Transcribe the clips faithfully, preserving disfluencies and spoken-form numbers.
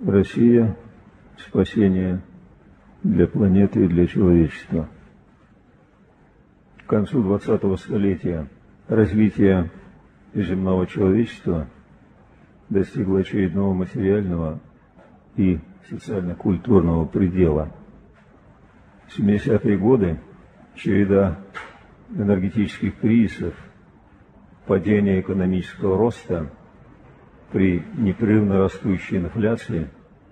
Россия – спасение для планеты и для человечества. К концу двадцатого столетия развитие земного человечества достигло очередного материального и социально-культурного предела. В семидесятые годы череда энергетических кризисов, падение экономического роста при непрерывно растущей инфляции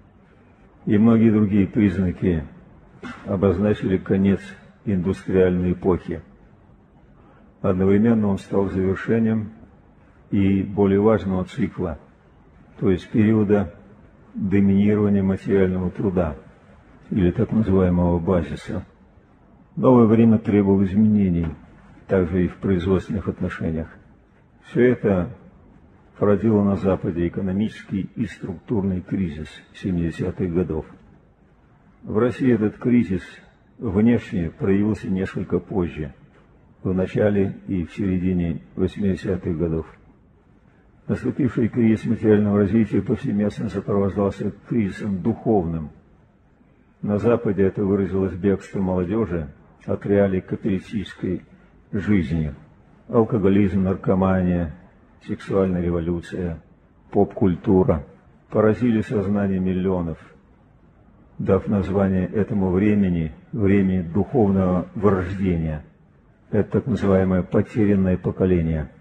и многие другие признаки обозначили конец индустриальной эпохи. Одновременно он стал завершением и более важного цикла, то есть периода доминирования материального труда, или так называемого базиса. Новое время требовало изменений, также и в производственных отношениях. Все это породило на Западе экономический и структурный кризис семидесятых годов. В России этот кризис внешне проявился несколько позже, в начале и в середине восьмидесятых годов. Наступивший кризис материального развития повсеместно сопровождался кризисом духовным. На Западе это выразилось бегством молодежи от реалий капиталистической жизни. Алкоголизм, наркомания, сексуальная революция, поп-культура поразили сознание миллионов, дав название этому времени «время духовного вырождения». Это так называемое «потерянное поколение».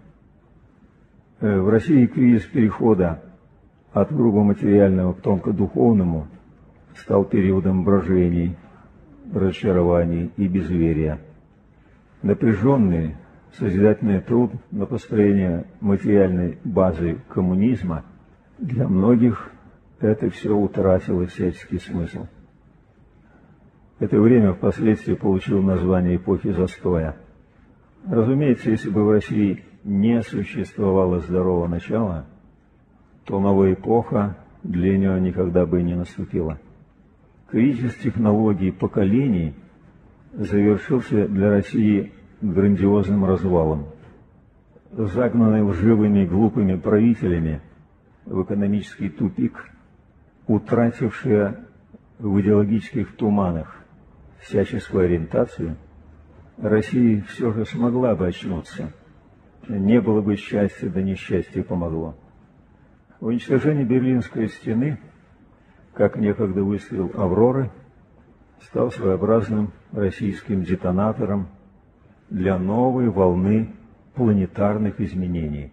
В России кризис перехода от грубо материального к тонко духовному стал периодом брожений, разочарований и безверия. Напряженный созидательный труд на построение материальной базы коммунизма для многих это все утратило всяческий смысл. Это время впоследствии получило название эпохи застоя. Разумеется, если бы в России не существовало здорового начала, то новая эпоха для нее никогда бы и не наступила. Кризис технологий поколений завершился для России грандиозным развалом. Загнанный лживыми глупыми правителями в экономический тупик, утратившая в идеологических туманах всяческую ориентацию, Россия все же смогла бы очнуться. Не было бы счастья, да несчастье помогло. Уничтожение Берлинской стены, как некогда выстрел «Авроры», стал своеобразным российским детонатором для новой волны планетарных изменений.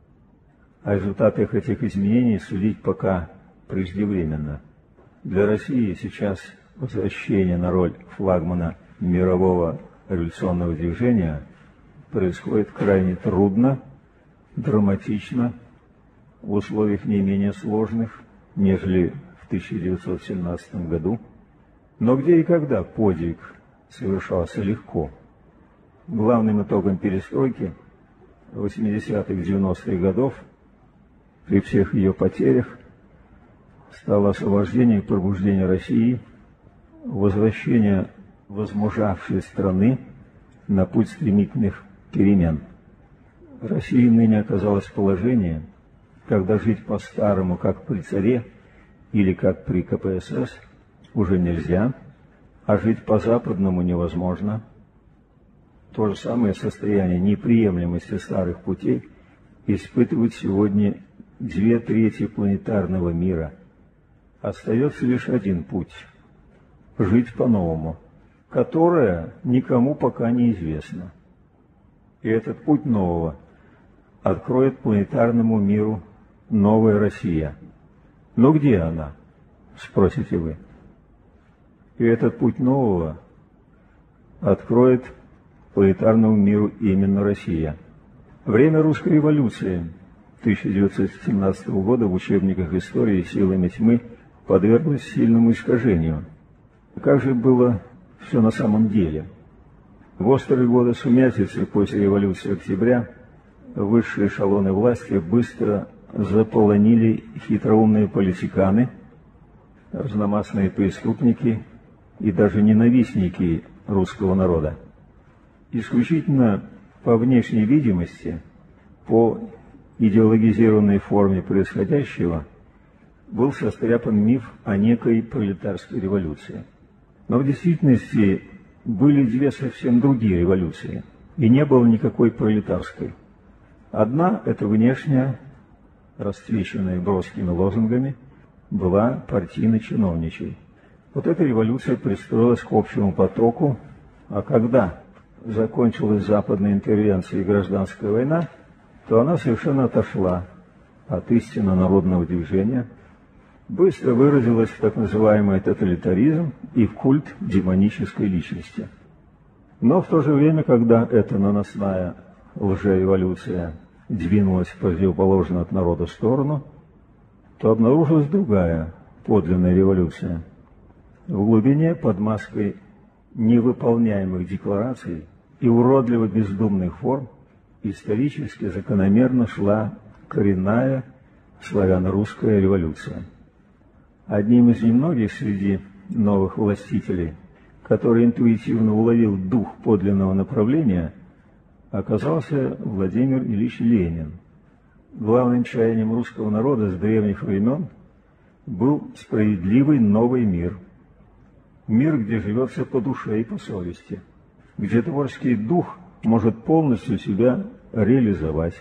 О результатах этих изменений судить пока преждевременно. Для России сейчас возвращение на роль флагмана мирового революционного движения происходит крайне трудно, драматично, в условиях не менее сложных, нежели в тысяча девятьсот семнадцатом году, но где и когда подвиг совершался легко. Главным итогом перестройки восьмидесятых-девяностых годов при всех ее потерях стало освобождение и пробуждение России, возвращение возмужавшей страны на путь стремительных перемен. Россия ныне оказалась в положении, когда жить по-старому, как при царе или как при ка пэ эс эс, уже нельзя, а жить по-западному невозможно. То же самое состояние неприемлемости старых путей испытывают сегодня две трети планетарного мира. Остается лишь один путь – жить по-новому, которое никому пока не известно. И этот путь нового откроет планетарному миру новая Россия. Но где она, спросите вы? И этот путь нового откроет планетарному миру именно Россия. Время русской революции тысяча девятьсот семнадцатого года в учебниках истории силами тьмы подверглось сильному искажению. Как же было все на самом деле? В острые годы сумятицы после революции октября высшие эшелоны власти быстро заполонили хитроумные политиканы, разномастные преступники и даже ненавистники русского народа. Исключительно по внешней видимости, по идеологизированной форме происходящего, был состряпан миф о некой пролетарской революции. Но в действительности были две совсем другие революции, и не было никакой пролетарской. Одна, это внешняя, расцвеченная броскими лозунгами, была партийно-чиновничей. Вот эта революция пристроилась к общему потоку, а когда закончилась западная интервенция и гражданская война, то она совершенно отошла от истинно народного движения, быстро выразилась в так называемый тоталитаризм и в культ демонической личности. Но в то же время, когда эта наносная лжереволюция двинулась в противоположную от народа сторону, то обнаружилась другая подлинная революция. В глубине, под маской невыполняемых деклараций и уродливо бездумных форм, исторически закономерно шла коренная славяно-русская революция. Одним из немногих среди новых властителей, который интуитивно уловил дух подлинного направления, оказался Владимир Ильич Ленин. Главным чаянием русского народа с древних времен был справедливый новый мир. Мир, где живется по душе и по совести, где творческий дух может полностью себя реализовать.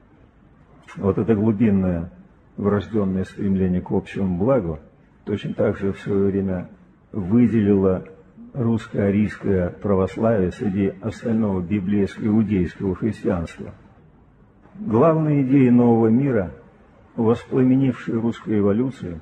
Вот это глубинное врожденное стремление к общему благу точно так же в свое время выделило русское арийское православие среди остального библейского иудейского христианства. Главные идеи нового мира, воспламенившие русскую революцию,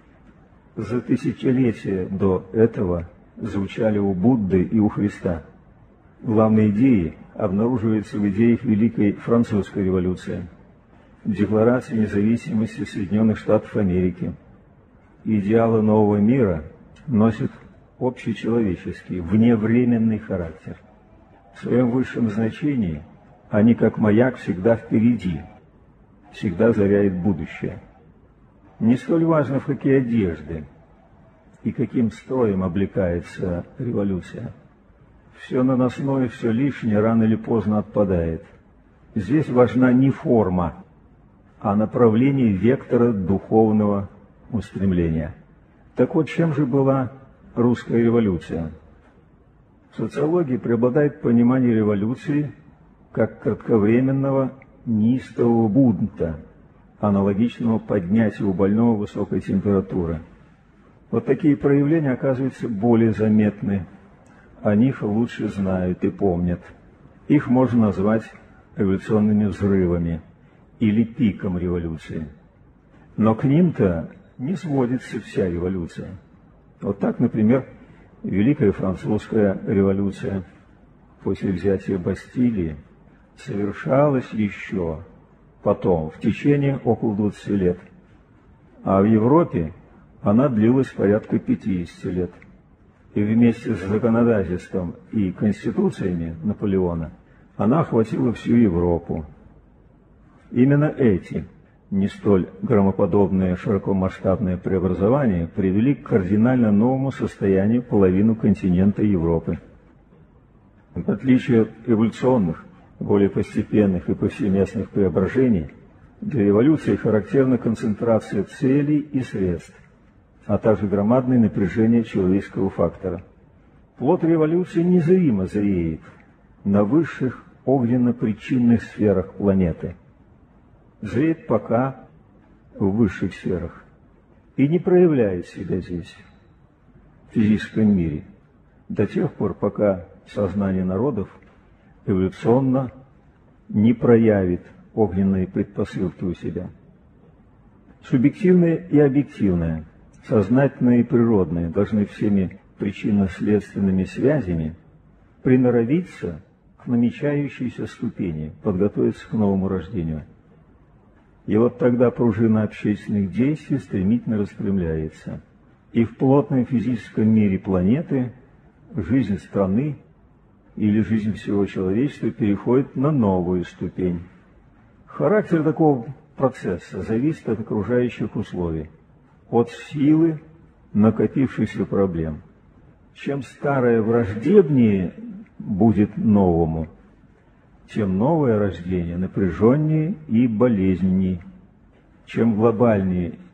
за тысячелетия до этого звучали у Будды и у Христа. Главные идеи обнаруживаются в идеях Великой Французской революции, в Декларации независимости Соединенных Штатов Америки. Идеалы нового мира носят общечеловеческий, вневременный характер. В своем высшем значении они, как маяк, всегда впереди, всегда озаряют будущее. Не столь важно, в какие одежды и каким строем облекается революция. Все наносное, все лишнее рано или поздно отпадает. Здесь важна не форма, а направление вектора духовного устремления. Так вот, чем же была русская революция? В социологии преобладает понимание революции как кратковременного неистового бунта, аналогичного поднятию у больного высокой температуры. Вот такие проявления оказываются более заметны. О них лучше знают и помнят. Их можно назвать революционными взрывами или пиком революции. Но к ним-то не сводится вся революция. Вот так, например, Великая Французская революция после взятия Бастилии совершалась еще потом, в течение около двадцати лет. А в Европе она длилась порядка пятидесяти лет. И вместе с законодательством и конституциями Наполеона она охватила всю Европу. Именно эти не столь громоподобные широкомасштабные преобразования привели к кардинально новому состоянию половину континента Европы. В отличие от эволюционных, более постепенных и повсеместных преображений, для революции характерна концентрация целей и средств, а также громадное напряжение человеческого фактора. Плод революции незримо зреет на высших огненно-причинных сферах планеты. Зреет пока в высших сферах и не проявляет себя здесь, в физическом мире, до тех пор, пока сознание народов эволюционно не проявит огненные предпосылки у себя. Субъективное и объективное, сознательное и природное должны всеми причинно-следственными связями приноровиться к намечающейся ступени, подготовиться к новому рождению. И вот тогда пружина общественных действий стремительно распрямляется. И в плотном физическом мире планеты жизнь страны или жизнь всего человечества переходит на новую ступень. Характер такого процесса зависит от окружающих условий, от силы накопившихся проблем. Чем старое враждебнее будет новому, тем новое рождение напряженнее и болезненнее. Чем глобальнее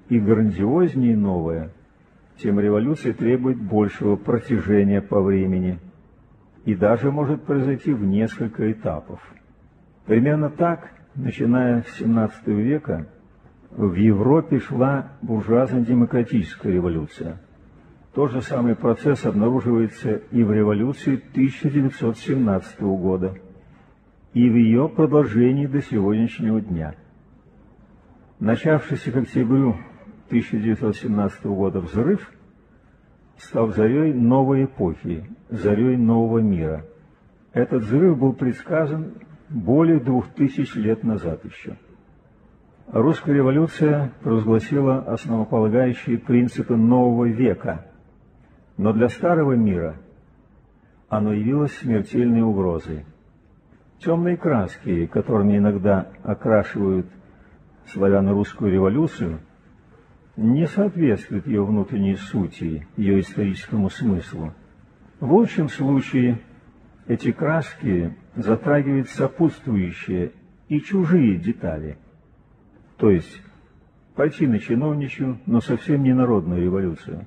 и грандиознее новое, тем революция требует большего протяжения по времени и даже может произойти в несколько этапов. Примерно так, начиная с семнадцатого века, в Европе шла буржуазно-демократическая революция. Тот же самый процесс обнаруживается и в революции тысяча девятьсот семнадцатого года, и в ее продолжении до сегодняшнего дня. Начавшийся к октябрю тысяча девятьсот семнадцатого года взрыв стал зарей новой эпохи, зарей нового мира. Этот взрыв был предсказан более двух тысяч лет назад еще. Русская революция провозгласила основополагающие принципы нового века, но для старого мира оно явилось смертельной угрозой. Темные краски, которыми иногда окрашивают славяно-русскую революцию, не соответствуют ее внутренней сути, ее историческому смыслу. В лучшем случае эти краски затрагивают сопутствующие и чужие детали, то есть пойти на чиновничью, но совсем не народную революцию.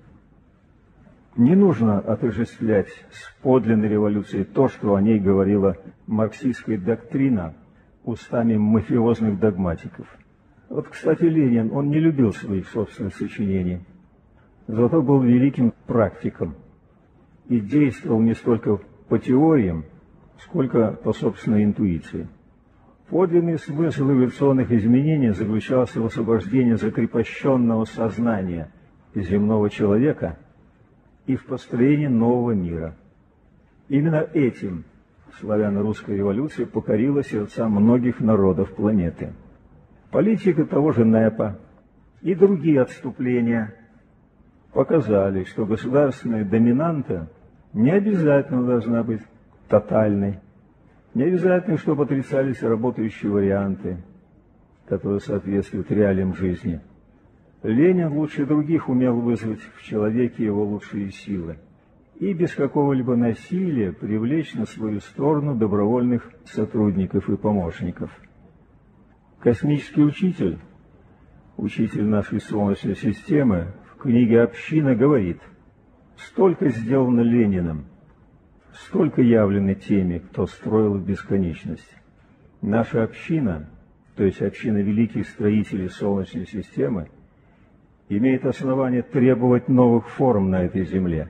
Не нужно отождествлять с подлинной революцией то, что о ней говорила марксистская доктрина устами мафиозных догматиков. Вот, кстати, Ленин, он не любил своих собственных сочинений, зато был великим практиком и действовал не столько по теориям, сколько по собственной интуиции. Подлинный смысл эволюционных изменений заключался в освобождении закрепощенного сознания земного человека и в построении нового мира. Именно этим славяно-русская революция покорила сердца многих народов планеты. Политика того же НЭПа и другие отступления показали, что государственная доминанта не обязательно должна быть тотальной, не обязательно, чтобы отрицались работающие варианты, которые соответствуют реалиям жизни. Ленин лучше других умел вызвать в человеке его лучшие силы и без какого-либо насилия привлечь на свою сторону добровольных сотрудников и помощников. Космический учитель, учитель нашей Солнечной системы, в книге «Община» говорит: «Столько сделано Лениным, столько явлено теми, кто строил в бесконечность. Наша община, то есть община великих строителей Солнечной системы, имеет основание требовать новых форм на этой земле.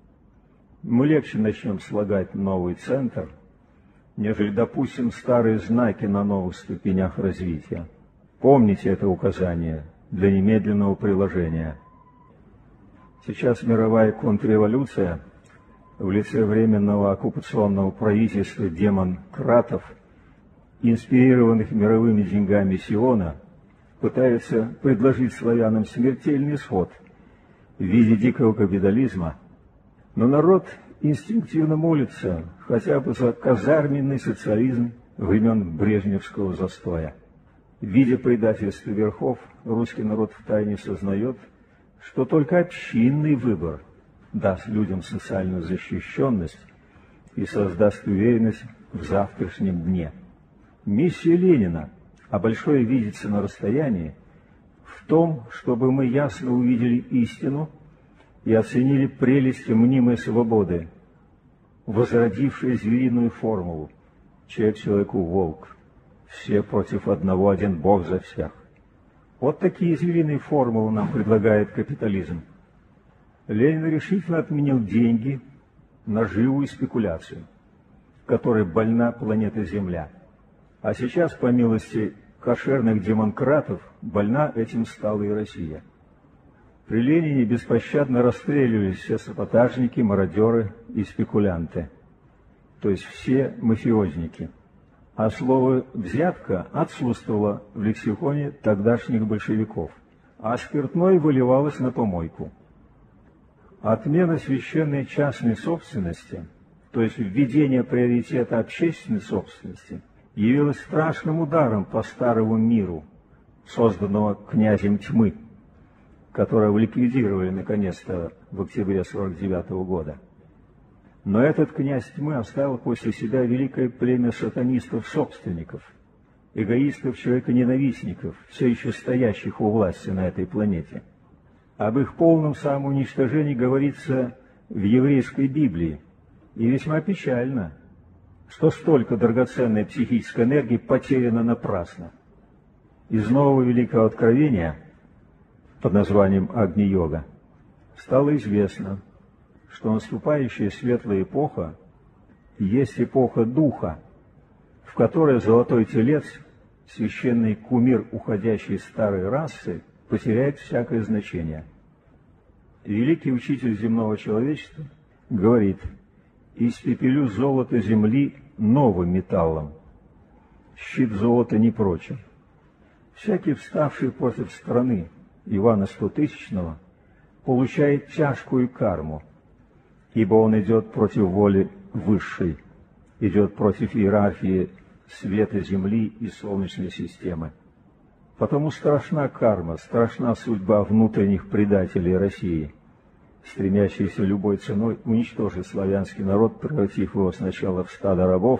Мы легче начнем слагать новый центр, нежели допустим старые знаки на новых ступенях развития. Помните это указание для немедленного приложения». Сейчас мировая контрреволюция в лице Временного оккупационного правительства демократов, инспирированных мировыми деньгами Сиона, пытается предложить славянам смертельный исход в виде дикого капитализма, но народ инстинктивно молится хотя бы за казарменный социализм времен брежневского застоя. Видя предательство верхов, русский народ втайне сознает, что только общинный выбор даст людям социальную защищенность и создаст уверенность в завтрашнем дне. Миссия Ленина, а большое видится на расстоянии, в том, чтобы мы ясно увидели истину и оценили прелести мнимой свободы, возродившей звериную формулу «человек человеку волк, все против одного, один Бог за всех». Вот такие звериные формулы нам предлагает капитализм. Ленин решительно отменил деньги, наживу и спекуляцию, которой больна планета Земля. А сейчас, по милости кошерных демократов, больна этим стала и Россия. При Ленине беспощадно расстреливались все саботажники, мародеры и спекулянты, то есть все мафиозники. А слово «взятка» отсутствовало в лексиконе тогдашних большевиков, а спиртное выливалось на помойку. Отмена священной частной собственности, то есть введение приоритета общественной собственности, явилась страшным ударом по старому миру, созданного князем тьмы, которого ликвидировали наконец-то в октябре сорок девятого года. Но этот князь тьмы оставил после себя великое племя сатанистов-собственников, эгоистов, человеконенавистников, все еще стоящих у власти на этой планете. Об их полном самоуничтожении говорится в еврейской Библии. И весьма печально, что столько драгоценной психической энергии потеряно напрасно. Из нового великого откровения под названием Агни-йога стало известно, что наступающая светлая эпоха есть эпоха Духа, в которой золотой телец, священный кумир уходящей старой расы, потеряет всякое значение. Великий учитель земного человечества говорит: «Испепелю золото земли новым металлом, щит золота не прочен». Всякий, вставший против страны Ивана Стотысячного, получает тяжкую карму, ибо он идет против воли высшей, идет против иерархии света Земли и Солнечной системы. Потому страшна карма, страшна судьба внутренних предателей России, стремящихся любой ценой уничтожить славянский народ, превратив его сначала в стадо рабов,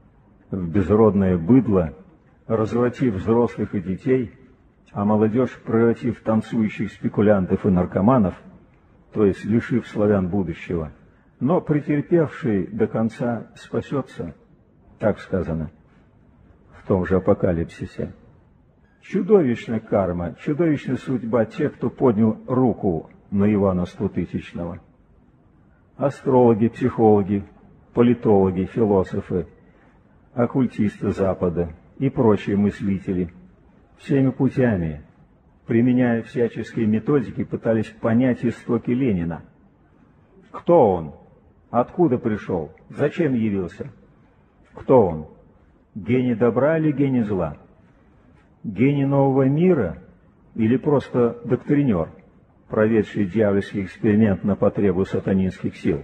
в безродное быдло, развратив взрослых и детей, а молодежь превратив в танцующих спекулянтов и наркоманов, то есть лишив славян будущего. Но претерпевший до конца спасется, так сказано в том же Апокалипсисе. Чудовищная карма, чудовищная судьба тех, кто поднял руку на Ивана Стотысячного. Астрологи, психологи, политологи, философы, оккультисты Запада и прочие мыслители всеми путями, применяя всяческие методики, пытались понять истоки Ленина. Кто он? Откуда пришел? Зачем явился? Кто он? Гений добра или гений зла? Гений нового мира или просто доктринер, проведший дьявольский эксперимент на потребу сатанинских сил?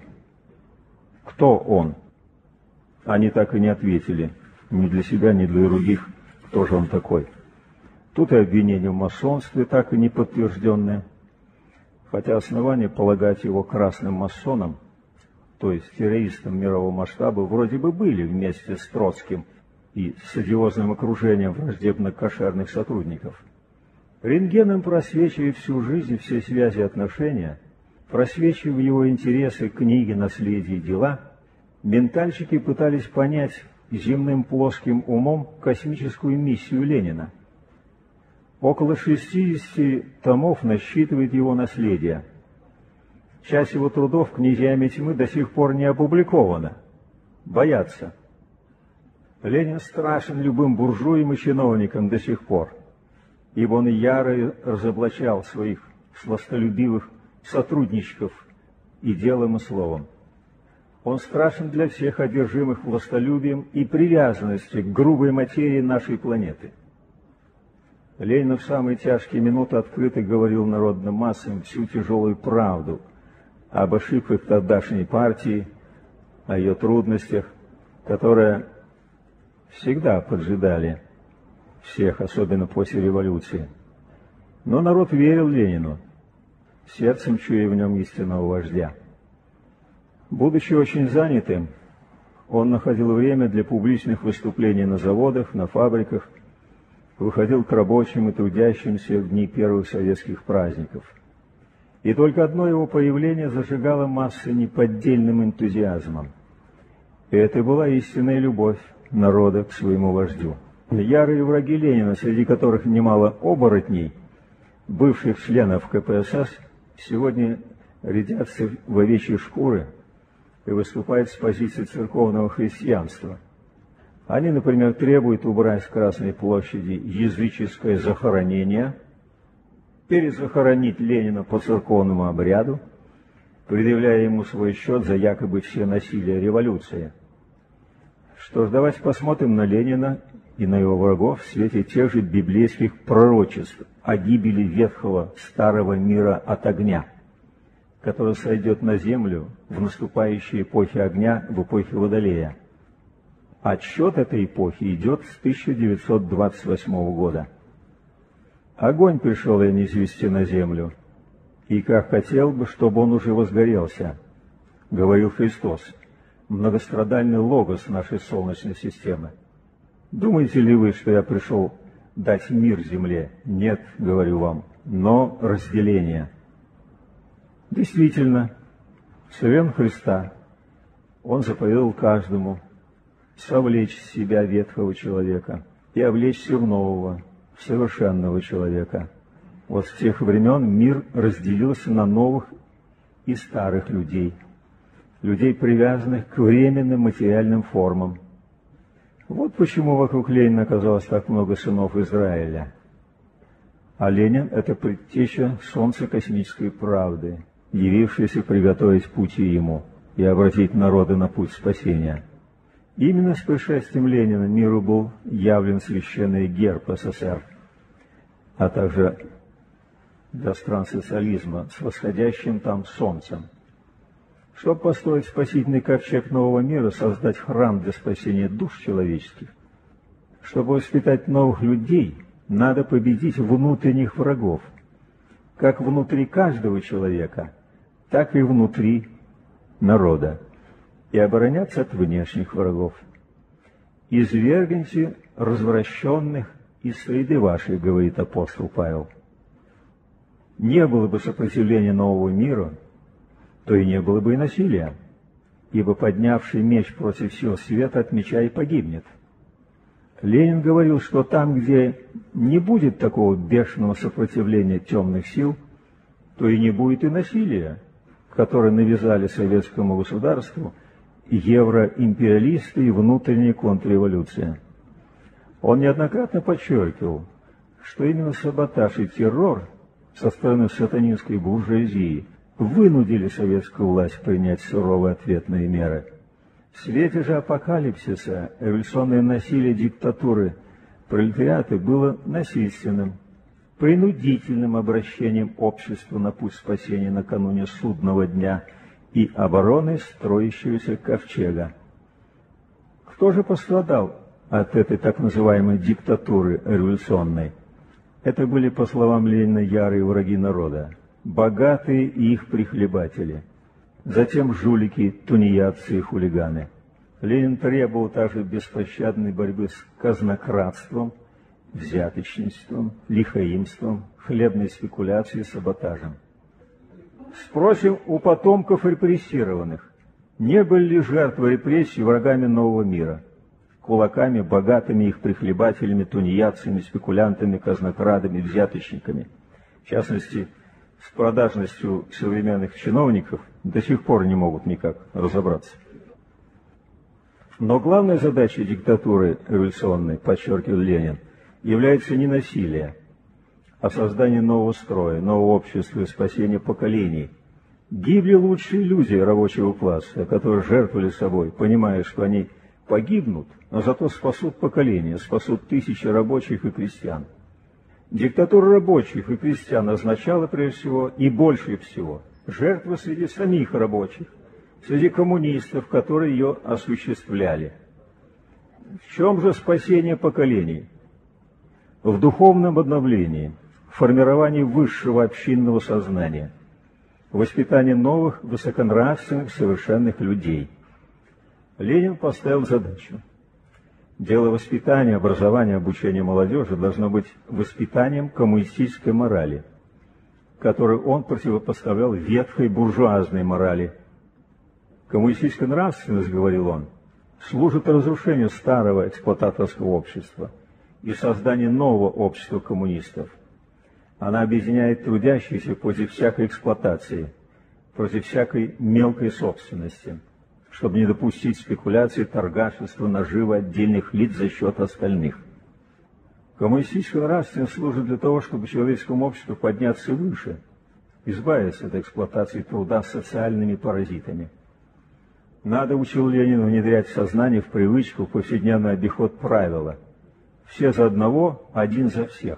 Кто он? Они так и не ответили, ни для себя, ни для других, кто же он такой. Тут и обвинение в масонстве так и не подтвержденное, хотя основания полагать его красным масоном, то есть террористом мирового масштаба, вроде бы были вместе с Троцким и с одиозным окружением враждебно-кошерных сотрудников. Рентгеном просвечивая всю жизнь все связи и отношения, просвечивая его интересы, книги, наследие, дела, ментальщики пытались понять земным плоским умом космическую миссию Ленина. Около шестидесяти томов насчитывает его наследие. Часть его трудов князьями тьмы до сих пор не опубликована. Боятся. Ленин страшен любым буржуям и чиновникам до сих пор, ибо он яро разоблачал своих сластолюбивых сотрудничков и делом, и словом. Он страшен для всех одержимых властолюбием и привязанностью к грубой материи нашей планеты. Ленин в самые тяжкие минуты открыто говорил народным массам всю тяжелую правду об ошибках тогдашней партии, о ее трудностях, которые всегда поджидали всех, особенно после революции. Но народ верил Ленину, сердцем чуя в нем истинного вождя. Будучи очень занятым, он находил время для публичных выступлений на заводах, на фабриках, выходил к рабочим и трудящимся в дни первых советских праздников. И только одно его появление зажигало массы неподдельным энтузиазмом. И это была истинная любовь народа к своему вождю. Ярые враги Ленина, среди которых немало оборотней, бывших членов ка пэ эс эс, сегодня рядятся в овечьи шкуры и выступают с позиции церковного христианства. Они, например, требуют убрать с Красной площади языческое захоронение, перезахоронить Ленина по церковному обряду, предъявляя ему свой счет за якобы все насилие революции. Что ж, давайте посмотрим на Ленина и на его врагов в свете тех же библейских пророчеств о гибели ветхого старого мира от огня, который сойдет на землю в наступающей эпохе огня, в эпохе Водолея. Отсчет этой эпохи идет с тысяча девятьсот двадцать восьмого года. Огонь пришел я низвести на землю, и как хотел бы, чтобы он уже возгорелся, говорил Христос, многострадальный логос нашей Солнечной системы. Думаете ли вы, что я пришел дать мир земле? Нет, говорю вам, но разделение. Действительно, со времен Христа Он заповедовал каждому совлечь с себя ветхого человека и облечься в нового, совершенного человека. Вот с тех времен мир разделился на новых и старых людей, людей, привязанных к временным материальным формам. Вот почему вокруг Ленина оказалось так много сынов Израиля. А Ленин — это предтеча солнца космической правды, явившийся приготовить пути ему и обратить народы на путь спасения. Именно с пришествием Ленина миру был явлен священный герб СССР, а также для стран социализма с восходящим там солнцем. Чтобы построить спасительный ковчег нового мира, создать храм для спасения душ человеческих, чтобы воспитать новых людей, надо победить внутренних врагов, как внутри каждого человека, так и внутри народа, и обороняться от внешних врагов. «Извергните развращенных из среды вашей», — говорит апостол Павел. Не было бы сопротивления нового мира, то и не было бы и насилия, ибо поднявший меч против всего света от меча и погибнет. Ленин говорил, что там, где не будет такого бешеного сопротивления темных сил, то и не будет и насилия, которое навязали советскому государству евроимпериалисты и внутренняя контрреволюция. Он неоднократно подчеркивал, что именно саботаж и террор со стороны сатанинской буржуазии вынудили советскую власть принять суровые ответные меры. В свете же апокалипсиса революционное насилие диктатуры пролетариата было насильственным, принудительным обращением общества на путь спасения накануне судного дня и обороны строящегося ковчега. Кто же пострадал от этой так называемой диктатуры революционной? Это были, по словам Ленина, ярые враги народа, богатые и их прихлебатели, затем жулики, тунеядцы и хулиганы. Ленин требовал также беспощадной борьбы с казнократством, взяточничеством, лихаимством, хлебной спекуляцией и саботажем. Спросим у потомков репрессированных, не были ли жертвы репрессий врагами нового мира, кулаками, богатыми их прихлебателями, тунеядцами, спекулянтами, казнокрадами, взяточниками. В частности, с продажностью современных чиновников до сих пор не могут никак разобраться. Но главной задачей диктатуры революционной, подчеркивал Ленин, является не насилие, а создание нового строя, нового общества и спасение поколений. Гибли лучшие люди рабочего класса, которые жертвовали собой, понимая, что они погибнут, но зато спасут поколения, спасут тысячи рабочих и крестьян. Диктатура рабочих и крестьян означала, прежде всего, и больше всего, жертвы среди самих рабочих, среди коммунистов, которые ее осуществляли. В чем же спасение поколений? В духовном обновлении, в формировании высшего общинного сознания, в воспитании новых, высоконравственных, совершенных людей. Ленин поставил задачу. Дело воспитания, образования, обучения молодежи должно быть воспитанием коммунистической морали, которую он противопоставлял ветхой буржуазной морали. Коммунистическая нравственность, говорил он, служит разрушению старого эксплуататорского общества и созданию нового общества коммунистов. Она объединяет трудящихся против всякой эксплуатации, против всякой мелкой собственности, чтобы не допустить спекуляции, торгашества, наживы отдельных лиц за счет остальных. Коммунистическая нравственность служит для того, чтобы человеческому обществу подняться выше, избавиться от эксплуатации труда социальными паразитами. Надо, учил Ленин, внедрять в сознание, в привычку, в повседневный обиход правила. Все за одного, один за всех.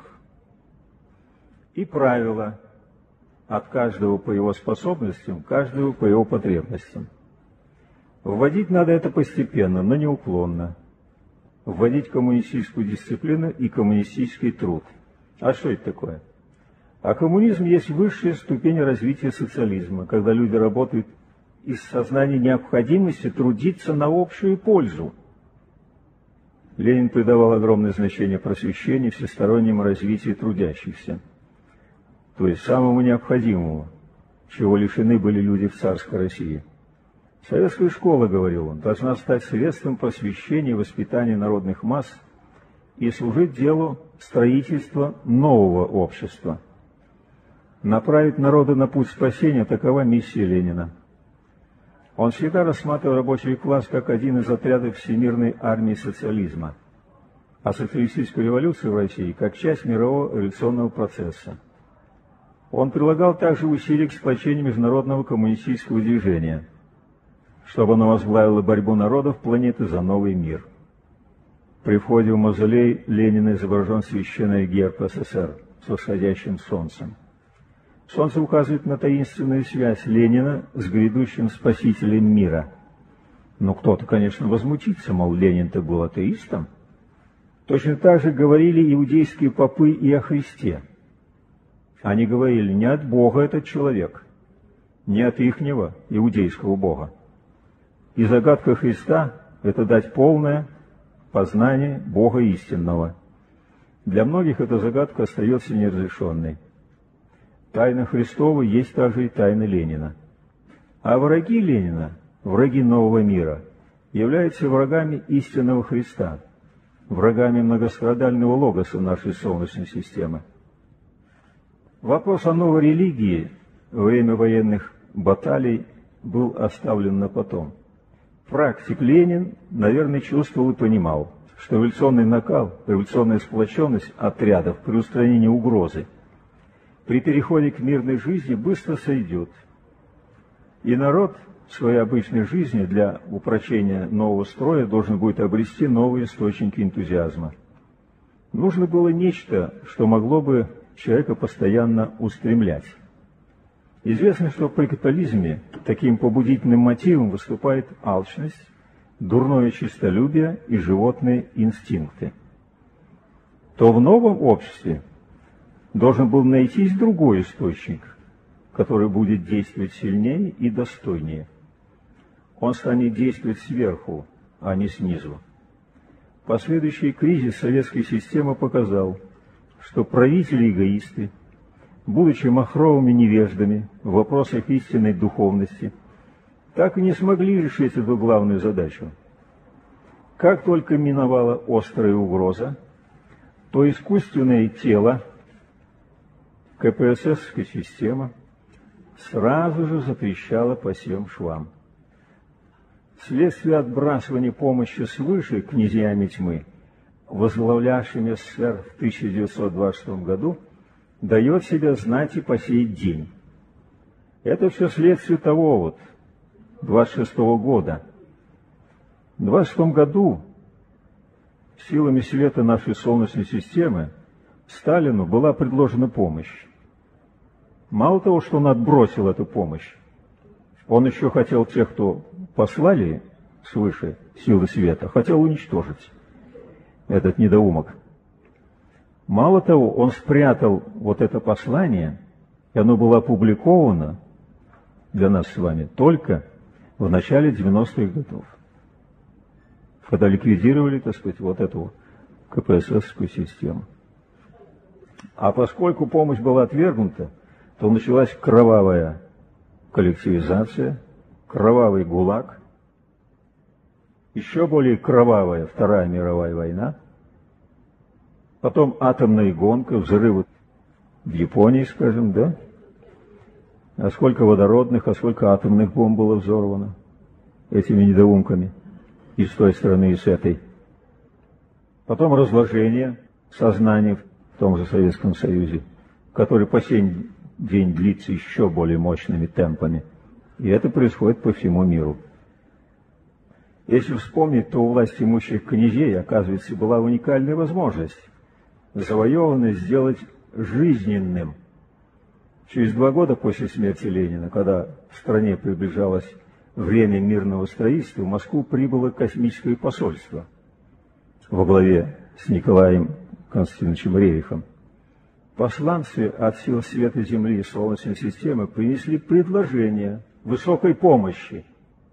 И правила от каждого по его способностям, каждого по его потребностям. Вводить надо это постепенно, но неуклонно. Вводить коммунистическую дисциплину и коммунистический труд. А что это такое? А коммунизм есть высшая ступень развития социализма, когда люди работают из сознания необходимости трудиться на общую пользу. Ленин придавал огромное значение просвещению и всестороннему развитию трудящихся, то есть самому необходимому, чего лишены были люди в царской России. Советская школа, говорил он, должна стать средством просвещения и воспитания народных масс и служить делу строительства нового общества. Направить народы на путь спасения – такова миссия Ленина. Он всегда рассматривал рабочий класс как один из отрядов всемирной армии социализма, а социалистическую революцию в России как часть мирового революционного процесса. Он прилагал также усилия к сплочению международного коммунистического движения, чтобы оно возглавило борьбу народов планеты за новый мир. При входе в мавзолей Ленина изображен священный герб СССР с восходящим солнцем. Солнце указывает на таинственную связь Ленина с грядущим спасителем мира. Но кто-то, конечно, возмутится, мол, Ленин-то был атеистом. Точно так же говорили иудейские попы и о Христе. Они говорили, не от Бога этот человек, не от ихнего иудейского Бога. И загадка Христа – это дать полное познание Бога истинного. Для многих эта загадка остается неразрешенной. Тайна Христова есть также и тайна Ленина. А враги Ленина, враги нового мира, являются врагами истинного Христа, врагами многострадального логоса нашей Солнечной системы. Вопрос о новой религии во время военных баталий был оставлен на потом. Практик Ленин, наверное, чувствовал и понимал, что революционный накал, революционная сплоченность отрядов при устранении угрозы при переходе к мирной жизни быстро сойдет. И народ в своей обычной жизни для упрочения нового строя должен будет обрести новые источники энтузиазма. Нужно было нечто, что могло бы человека постоянно устремлять. Известно, что при капитализме таким побудительным мотивом выступает алчность, дурное честолюбие и животные инстинкты. То в новом обществе должен был найтись другой источник, который будет действовать сильнее и достойнее. Он станет действовать сверху, а не снизу. Последующий кризис советской системы показал, что правители-эгоисты, будучи махровыми невеждами в вопросах истинной духовности, так и не смогли решить эту главную задачу. Как только миновала острая угроза, то искусственное тело, КПССская система, сразу же затрещала по всем швам. Вследствие отбрасывания помощи свыше князьями тьмы, возглавлявшими СССР в тысяча девятьсот двадцать шестом году, дает себя знать и по сей день. Это все следствие того вот, двадцать шестого года. В двадцать шестом году силами света нашей Солнечной системы Сталину была предложена помощь. Мало того, что он отбросил эту помощь, он еще хотел тех, кто послали свыше силы света, хотел уничтожить этот недоумок. Мало того, он спрятал вот это послание, и оно было опубликовано для нас с вами только в начале девяностых годов, когда ликвидировали, так сказать, вот эту КПССскую систему. А поскольку помощь была отвергнута, то началась кровавая коллективизация, кровавый ГУЛАГ, еще более кровавая Вторая мировая война, потом атомная гонка, взрывы в Японии, скажем, да? А сколько водородных, а сколько атомных бомб было взорвано этими недоумками и с той стороны, и с этой. Потом разложение сознания в том же Советском Союзе, который по сей день длится еще более мощными темпами. И это происходит по всему миру. Если вспомнить, то у власти имущих князей, оказывается, была уникальная возможность завоеванное сделать жизненным. Через два года после смерти Ленина, когда в стране приближалось время мирного строительства, в Москву прибыло космическое посольство во главе с Николаем Константиновичем Рерихом. Посланцы от сил света Земли и Солнечной системы принесли предложение высокой помощи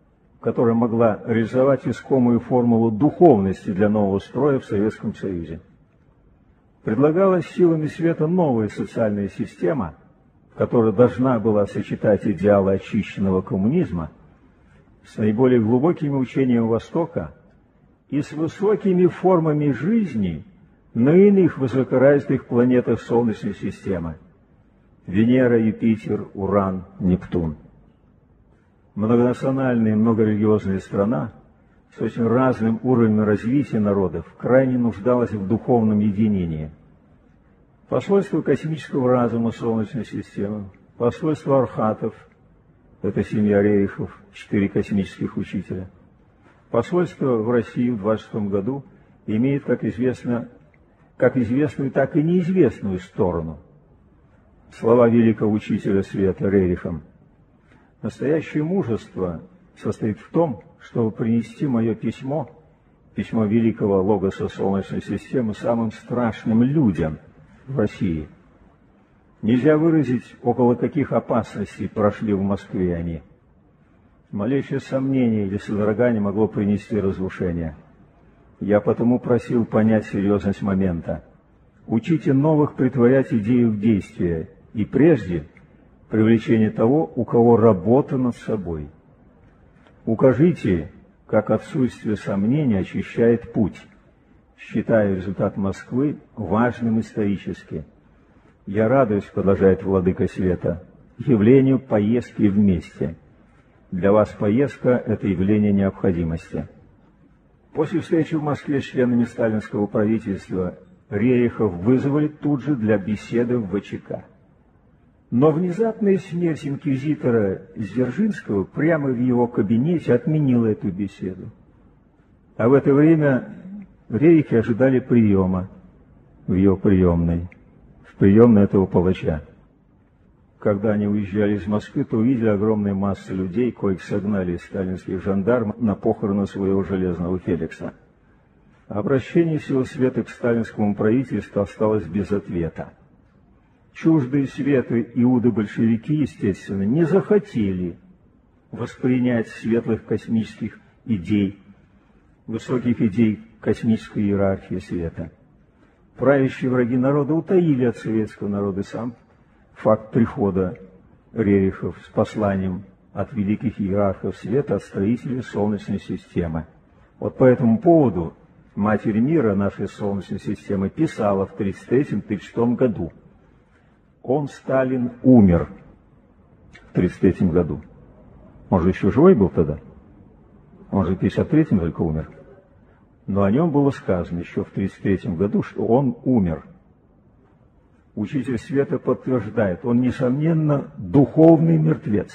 которая могла реализовать искомую формулу духовности для нового строя в Советском Союзе. Предлагалась силами света новая социальная система, которая должна была сочетать идеалы очищенного коммунизма с наиболее глубокими учениями Востока и с высокими формами жизни на иных высокоразвитых планетах Солнечной системы – Венера, Юпитер, Уран, Нептун. Многонациональная и многорелигиозная страна с очень разным уровнем развития народов крайне нуждалась в духовном единении. Посольство космического разума Солнечной системы, посольство архатов, это семья Рерихов, четыре космических учителя. Посольство в России в двадцать шестом году имеет, как известно, как известную, так и неизвестную сторону. Слова великого учителя света Рерихом: настоящее мужество состоит в том, чтобы принести мое письмо, письмо великого логоса Солнечной системы, самым страшным людям в России. Нельзя выразить, около каких опасностей прошли в Москве они. Малейшее сомнение или содрогание могло принести разрушение. Я потому просил понять серьезность момента. Учите новых претворять идею в действие, и прежде привлечение того, у кого работа над собой. Укажите, как отсутствие сомнений очищает путь. Считаю результат Москвы важным исторически. Я радуюсь, продолжает владыка света, явлению поездки вместе. Для вас поездка – это явление необходимости. После встречи в Москве с членами сталинского правительства Рерихов вызвали тут же для беседы в ВЧК. Но внезапная смерть инквизитора Дзержинского прямо в его кабинете отменила эту беседу. А в это время Рерихи ожидали приема в ее приемной, в приемной этого палача. Когда они уезжали из Москвы, то увидели огромные массы людей, коих согнали из сталинских жандарм на похороны своего железного Феликса. Обращение сил света к сталинскому правительству осталось без ответа. Чуждые света иуды-большевики, естественно, не захотели воспринять светлых космических идей, высоких идей космической иерархии света. Правящие враги народа утаили от советского народа сам факт прихода Рерихов с посланием от великих иерархов света, от строителей Солнечной системы. Вот по этому поводу Матерь мира нашей Солнечной системы писала в тридцать третьем — тридцать шестом году. Он, Сталин, умер в тридцать третьем году. Он же еще живой был тогда. Он же в пятьдесят третьем только умер. Но о нем было сказано еще в тридцать третьем году, что он умер. Учитель света подтверждает, он, несомненно, духовный мертвец.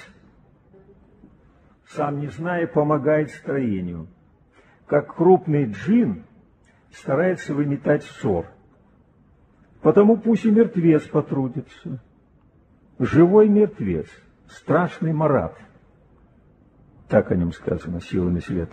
Сам не зная, помогает строению. Как крупный джин старается выметать ссор. Потому пусть и мертвец потрудится. Живой мертвец, страшный Марат. Так о нем сказано силами света.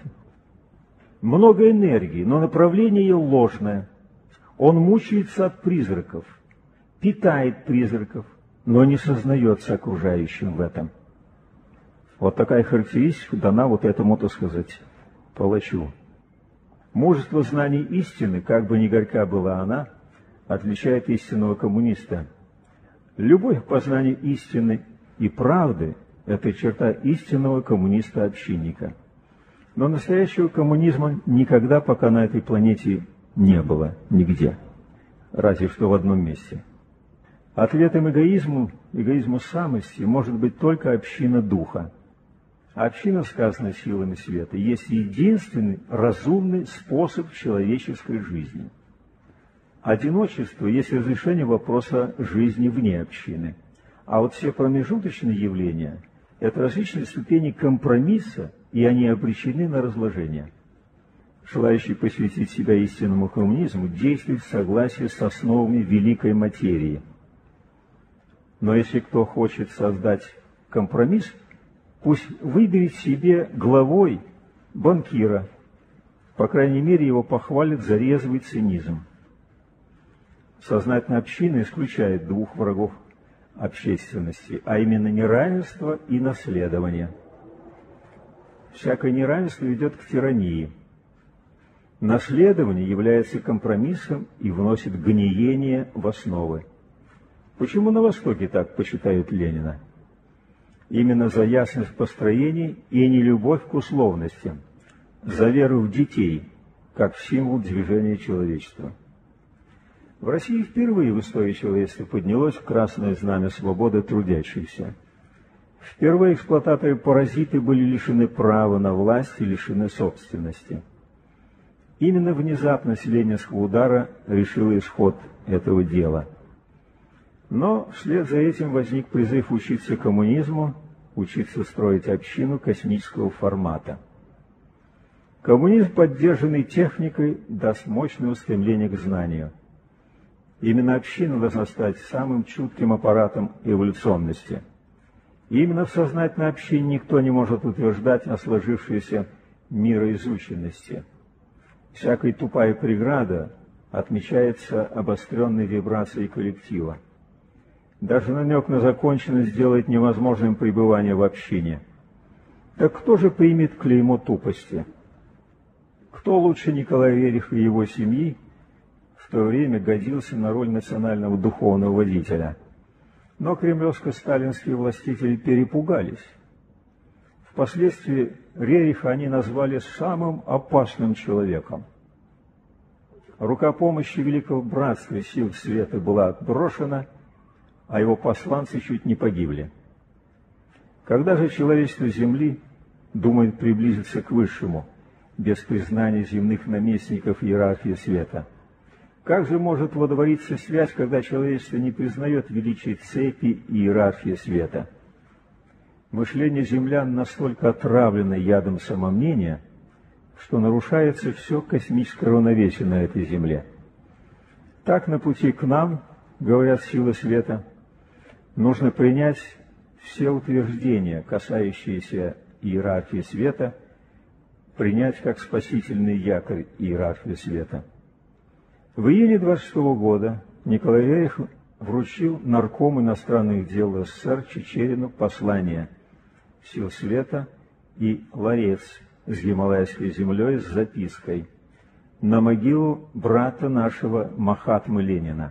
Много энергии, но направление ее ложное. Он мучается от призраков, питает призраков, но не сознается окружающим в этом. Вот такая характеристика дана вот этому, так сказать, палачу. Мужество знаний истины, как бы ни горька была она, отличает истинного коммуниста. Любовь к познанию истины и правды – это черта истинного коммуниста-общинника. Но настоящего коммунизма никогда пока на этой планете не было нигде, разве что в одном месте. Ответом эгоизму, эгоизму самости может быть только община духа. А община, сказано силами света, есть единственный разумный способ человеческой жизни. Одиночество есть разрешение вопроса жизни вне общины. А вот все промежуточные явления – это различные ступени компромисса, и они обречены на разложение. Желающий посвятить себя истинному коммунизму действует в согласии с основами великой материи. Но если кто хочет создать компромисс, пусть выберет себе главой банкира. По крайней мере, его похвалят за резвый цинизм. Сознательная община исключает двух врагов общественности, а именно неравенство и наследование. Всякое неравенство ведет к тирании. Наследование является компромиссом и вносит гниение в основы. Почему на Востоке так почитают Ленина? Именно за ясность построений и нелюбовь к условностям, за веру в детей, как символ движения человечества. В России впервые в истории человечества поднялось красное знамя свободы трудящихся. Впервые эксплуататоры-паразиты были лишены права на власть и лишены собственности. Именно внезапность ленинского удара решила исход этого дела. Но вслед за этим возник призыв учиться коммунизму, учиться строить общину космического формата. Коммунизм, поддержанный техникой, даст мощное устремление к знанию. Именно община должна стать самым чутким аппаратом эволюционности. И именно в сознательной общине никто не может утверждать о сложившейся мироизученности. Всякая тупая преграда отмечается обостренной вибрацией коллектива. Даже намек на законченность делает невозможным пребывание в общине. Так кто же примет клеймо тупости? Кто лучше Николая Рериха и его семьи в то время годился на роль национального духовного водителя? Но кремлевско-сталинские властители перепугались. Впоследствии Рериха они назвали самым опасным человеком. Рука помощи Великого Братства сил света была отброшена, а его посланцы чуть не погибли. Когда же человечество Земли думает приблизиться к Высшему, без признания земных наместников иерархии света? Как же может водвориться связь, когда человечество не признает величие цепи и иерархии света? Мышление землян настолько отравлено ядом самомнения, что нарушается все космическое равновесие на этой земле. Так на пути к нам, говорят силы света, нужно принять все утверждения, касающиеся иерархии света, принять как спасительный якорь иерархии света. В июне двадцать шестого года Николай Рерих вручил наркому иностранных дел СССР Чичерину послание сил света и ларец с гималайской землей с запиской «На могилу брата нашего Махатмы Ленина».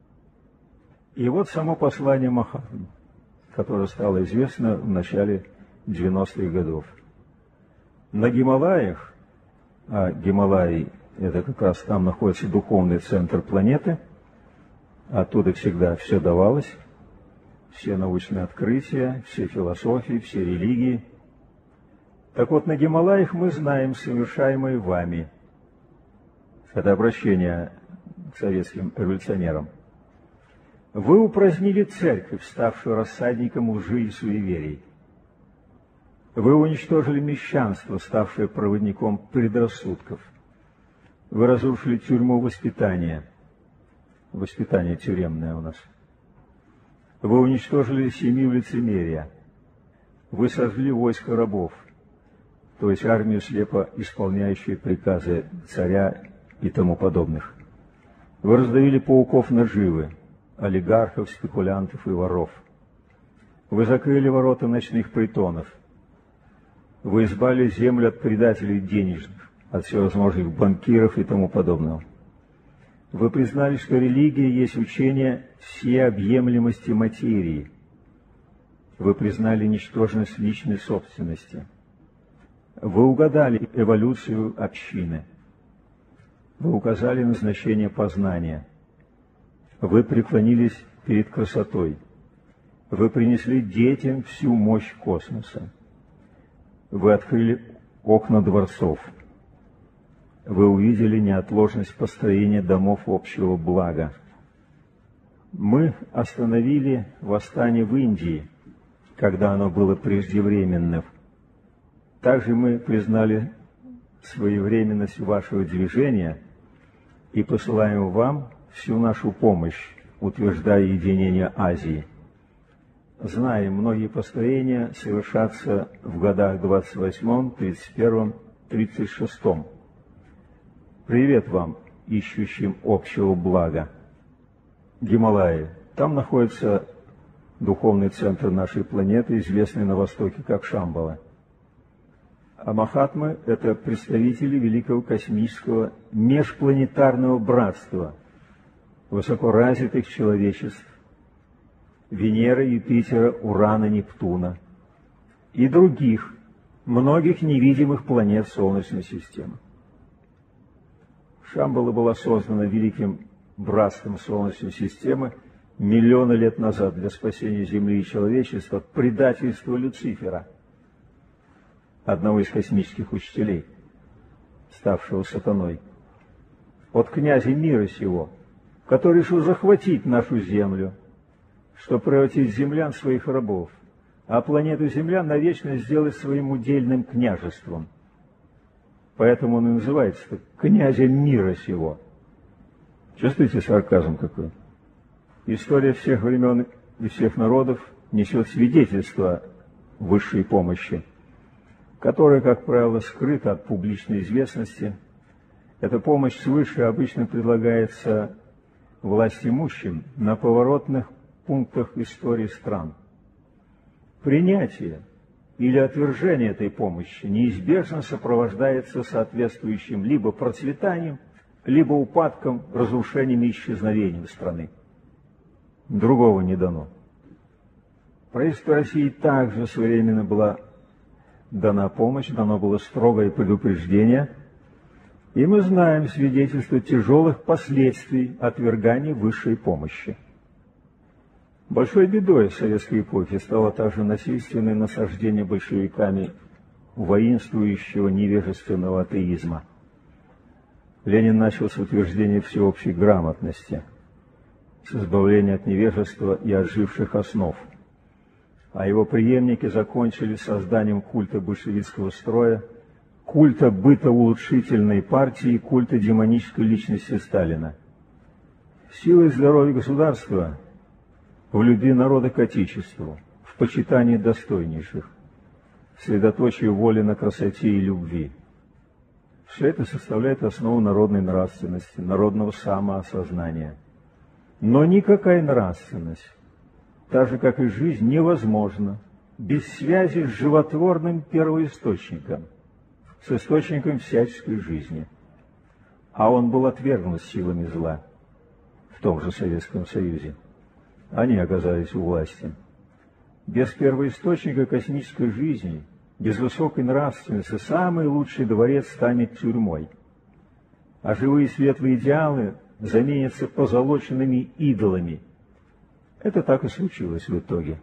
И вот само послание Махатмы, которое стало известно в начале девяностых годов. На Гималаях, а Гималаи — это как раз там находится духовный центр планеты, оттуда всегда все давалось, все научные открытия, все философии, все религии. Так вот, на Гималаях мы знаем совершаемое вами. Это обращение к советским революционерам. Вы упразднили церковь, ставшую рассадником лжи и суеверий. Вы уничтожили мещанство, ставшее проводником предрассудков. Вы разрушили тюрьму воспитания. Воспитание тюремное у нас. Вы уничтожили семью лицемерия. Вы сожгли войско рабов, то есть армию, слепо исполняющую приказы царя и тому подобных. Вы раздавили пауков наживы, олигархов, спекулянтов и воров. Вы закрыли ворота ночных притонов. Вы избавили землю от предателей денежных, от всевозможных банкиров и тому подобного. Вы признали, что религия есть учение всеобъемлемости материи. Вы признали ничтожность личной собственности. Вы угадали эволюцию общины. Вы указали назначение познания. Вы преклонились перед красотой. Вы принесли детям всю мощь космоса. Вы открыли окна дворцов. Вы увидели неотложность построения домов общего блага. Мы остановили восстание в Индии, когда оно было преждевременным. Также мы признали своевременность вашего движения и посылаем вам всю нашу помощь, утверждая единение Азии. Знаем, многие построения совершатся в годах двадцать восьмом, тридцать первом, тридцать шестом. Привет вам, ищущим общего блага. Гималаи. Там находится духовный центр нашей планеты, известный на Востоке как Шамбала. А Махатмы – это представители великого космического межпланетарного братства высокоразвитых человечеств Венеры, Юпитера, Урана, Нептуна и других, многих невидимых планет Солнечной системы. Шамбала была создана великим братством Солнечной системы миллионы лет назад для спасения Земли и человечества от предательства Люцифера, одного из космических учителей, ставшего сатаной, от князя мира сего, который решил захватить нашу Землю, чтобы превратить землян в своих рабов, а планету Земля навечно сделать своим удельным княжеством. Поэтому он и называется князем мира сего. Чувствуете сарказм какой? История всех времен и всех народов несет свидетельство высшей помощи, которая, как правило, скрыта от публичной известности. Эта помощь свыше обычно предлагается властимущим на поворотных пунктах истории стран. Принятие или отвержение этой помощи неизбежно сопровождается соответствующим либо процветанием, либо упадком, разрушением и исчезновением страны. Другого не дано. Правительству России также своевременно была дана помощь, дано было строгое предупреждение, и мы знаем свидетельство тяжелых последствий отвергания высшей помощи. Большой бедой советской эпохи стало также насильственное насаждение большевиками воинствующего невежественного атеизма. Ленин начал с утверждения всеобщей грамотности, с избавления от невежества и отживших основ, а его преемники закончили созданием культа большевистского строя, культа бытоулучшительной партии, культа демонической личности Сталина. Сила и здоровье государства в любви народа к Отечеству, в почитании достойнейших, в средоточии воли на красоте и любви. Все это составляет основу народной нравственности, народного самоосознания. Но никакая нравственность, так же как и жизнь, невозможна без связи с животворным первоисточником, с источником всяческой жизни. А он был отвергнут силами зла в том же Советском Союзе. Они оказались у власти. Без первоисточника космической жизни, без высокой нравственности, самый лучший дворец станет тюрьмой, а живые светлые идеалы заменятся позолоченными идолами. Это так и случилось в итоге.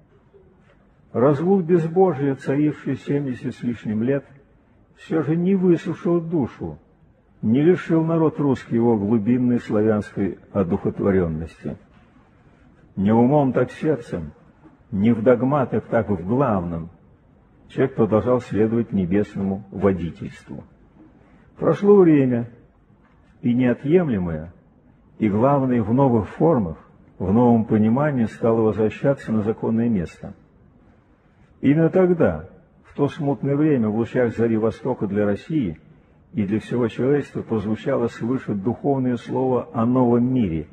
Разгул безбожия, царивший семьдесят с лишним лет, все же не высушил душу, не лишил народ русский его глубинной славянской одухотворенности. Не умом, так сердцем, не в догматах, так и в главном человек продолжал следовать небесному водительству. Прошло время, и неотъемлемое, и главное в новых формах, в новом понимании стало возвращаться на законное место. Именно тогда, в то смутное время, в лучах зари Востока для России и для всего человечества прозвучало свыше духовное слово о новом мире,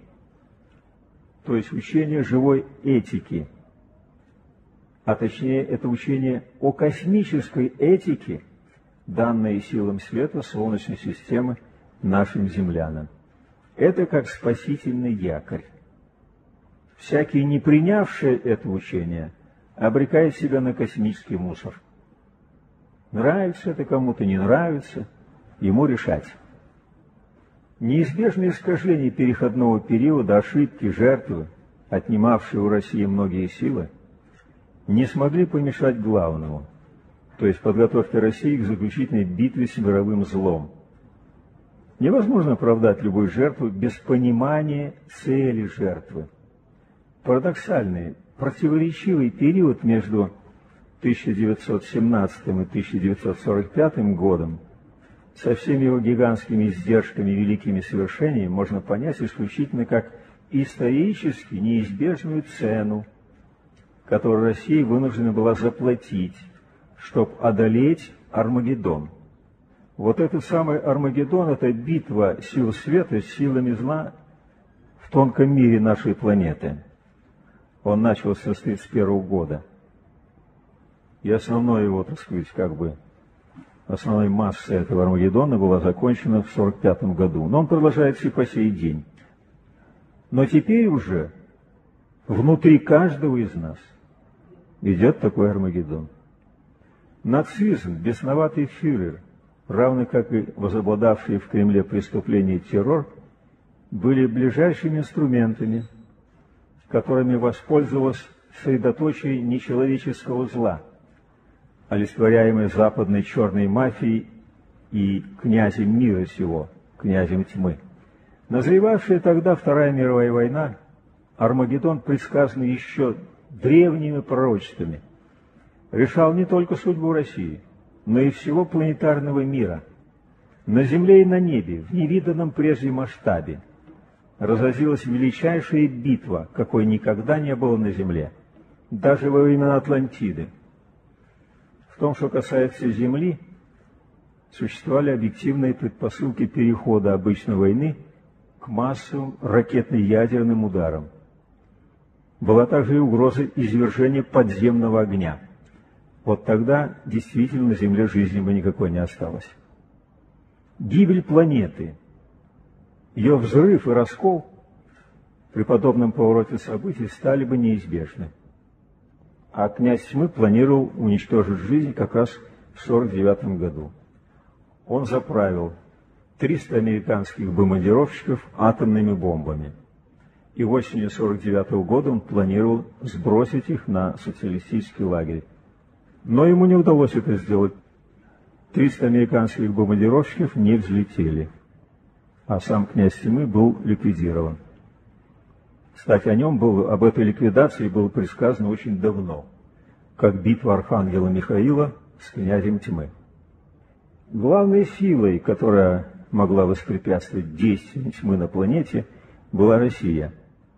то есть учение живой этики, а точнее это учение о космической этике, данное силам света Солнечной системы нашим землянам. Это как спасительный якорь. Всякий, не принявший это учение, обрекает себя на космический мусор. Нравится это кому-то, не нравится, ему решать. Неизбежные искажения переходного периода, ошибки, жертвы, отнимавшие у России многие силы, не смогли помешать главному, то есть подготовке России к заключительной битве с мировым злом. Невозможно оправдать любую жертву без понимания цели жертвы. Парадоксальный, противоречивый период между тысяча девятьсот семнадцатым и тысяча девятьсот сорок пятым годом со всеми его гигантскими издержками и великими совершениями можно понять исключительно как исторически неизбежную цену, которую Россия вынуждена была заплатить, чтобы одолеть Армагеддон. Вот этот самый Армагеддон – это битва сил света с силами зла в тонком мире нашей планеты. Он начался с тысяча девятьсот тридцать первого года. И основное его, так сказать, как бы основной массой этого Армагеддона была закончена в сорок пятом году. Но он продолжается и по сей день. Но теперь уже внутри каждого из нас идет такой Армагеддон. Нацизм, бесноватый фюрер, равно как и возобладавшие в Кремле преступления и террор, были ближайшими инструментами, которыми воспользовалось средоточие нечеловеческого зла, олицетворяемое западной черной мафией и князем мира сего, князем тьмы. Назревавшая тогда Вторая мировая война, Армагеддон, предсказанный еще древними пророчествами, решал не только судьбу России, но и всего планетарного мира. На Земле и на небе, в невиданном прежде масштабе, разразилась величайшая битва, какой никогда не было на Земле, даже во времена Атлантиды. В том, что касается Земли, существовали объективные предпосылки перехода обычной войны к массовым ракетно-ядерным ударам. Была также и угроза извержения подземного огня. Вот тогда действительно на Земле жизни бы никакой не осталось. Гибель планеты, ее взрыв и раскол при подобном повороте событий стали бы неизбежны. А князь тьмы планировал уничтожить жизнь как раз в сорок девятом году. Он заправил триста американских бомбардировщиков атомными бомбами. И осенью сорок девятого года он планировал сбросить их на социалистический лагерь. Но ему не удалось это сделать. триста американских бомбардировщиков не взлетели, а сам князь тьмы был ликвидирован. Кстати, о нем было, об этой ликвидации было предсказано очень давно, как битва архангела Михаила с князем тьмы. Главной силой, которая могла воспрепятствовать действиям тьмы на планете, была Россия.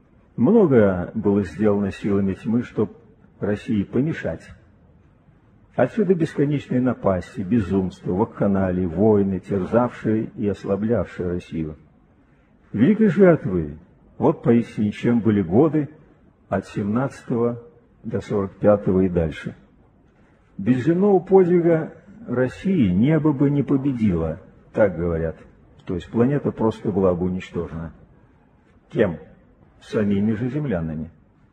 Многое было сделано силами тьмы, чтобы России помешать. Отсюда бесконечные напасти, безумство, вакханалии, войны, терзавшие и ослаблявшие Россию. Великой жертвой, вот поистине чем были годы от семнадцатого до сорок пятого и дальше. Без земного подвига России небо бы не победило, так говорят. То есть планета просто была бы уничтожена. Кем? Самими же землянами.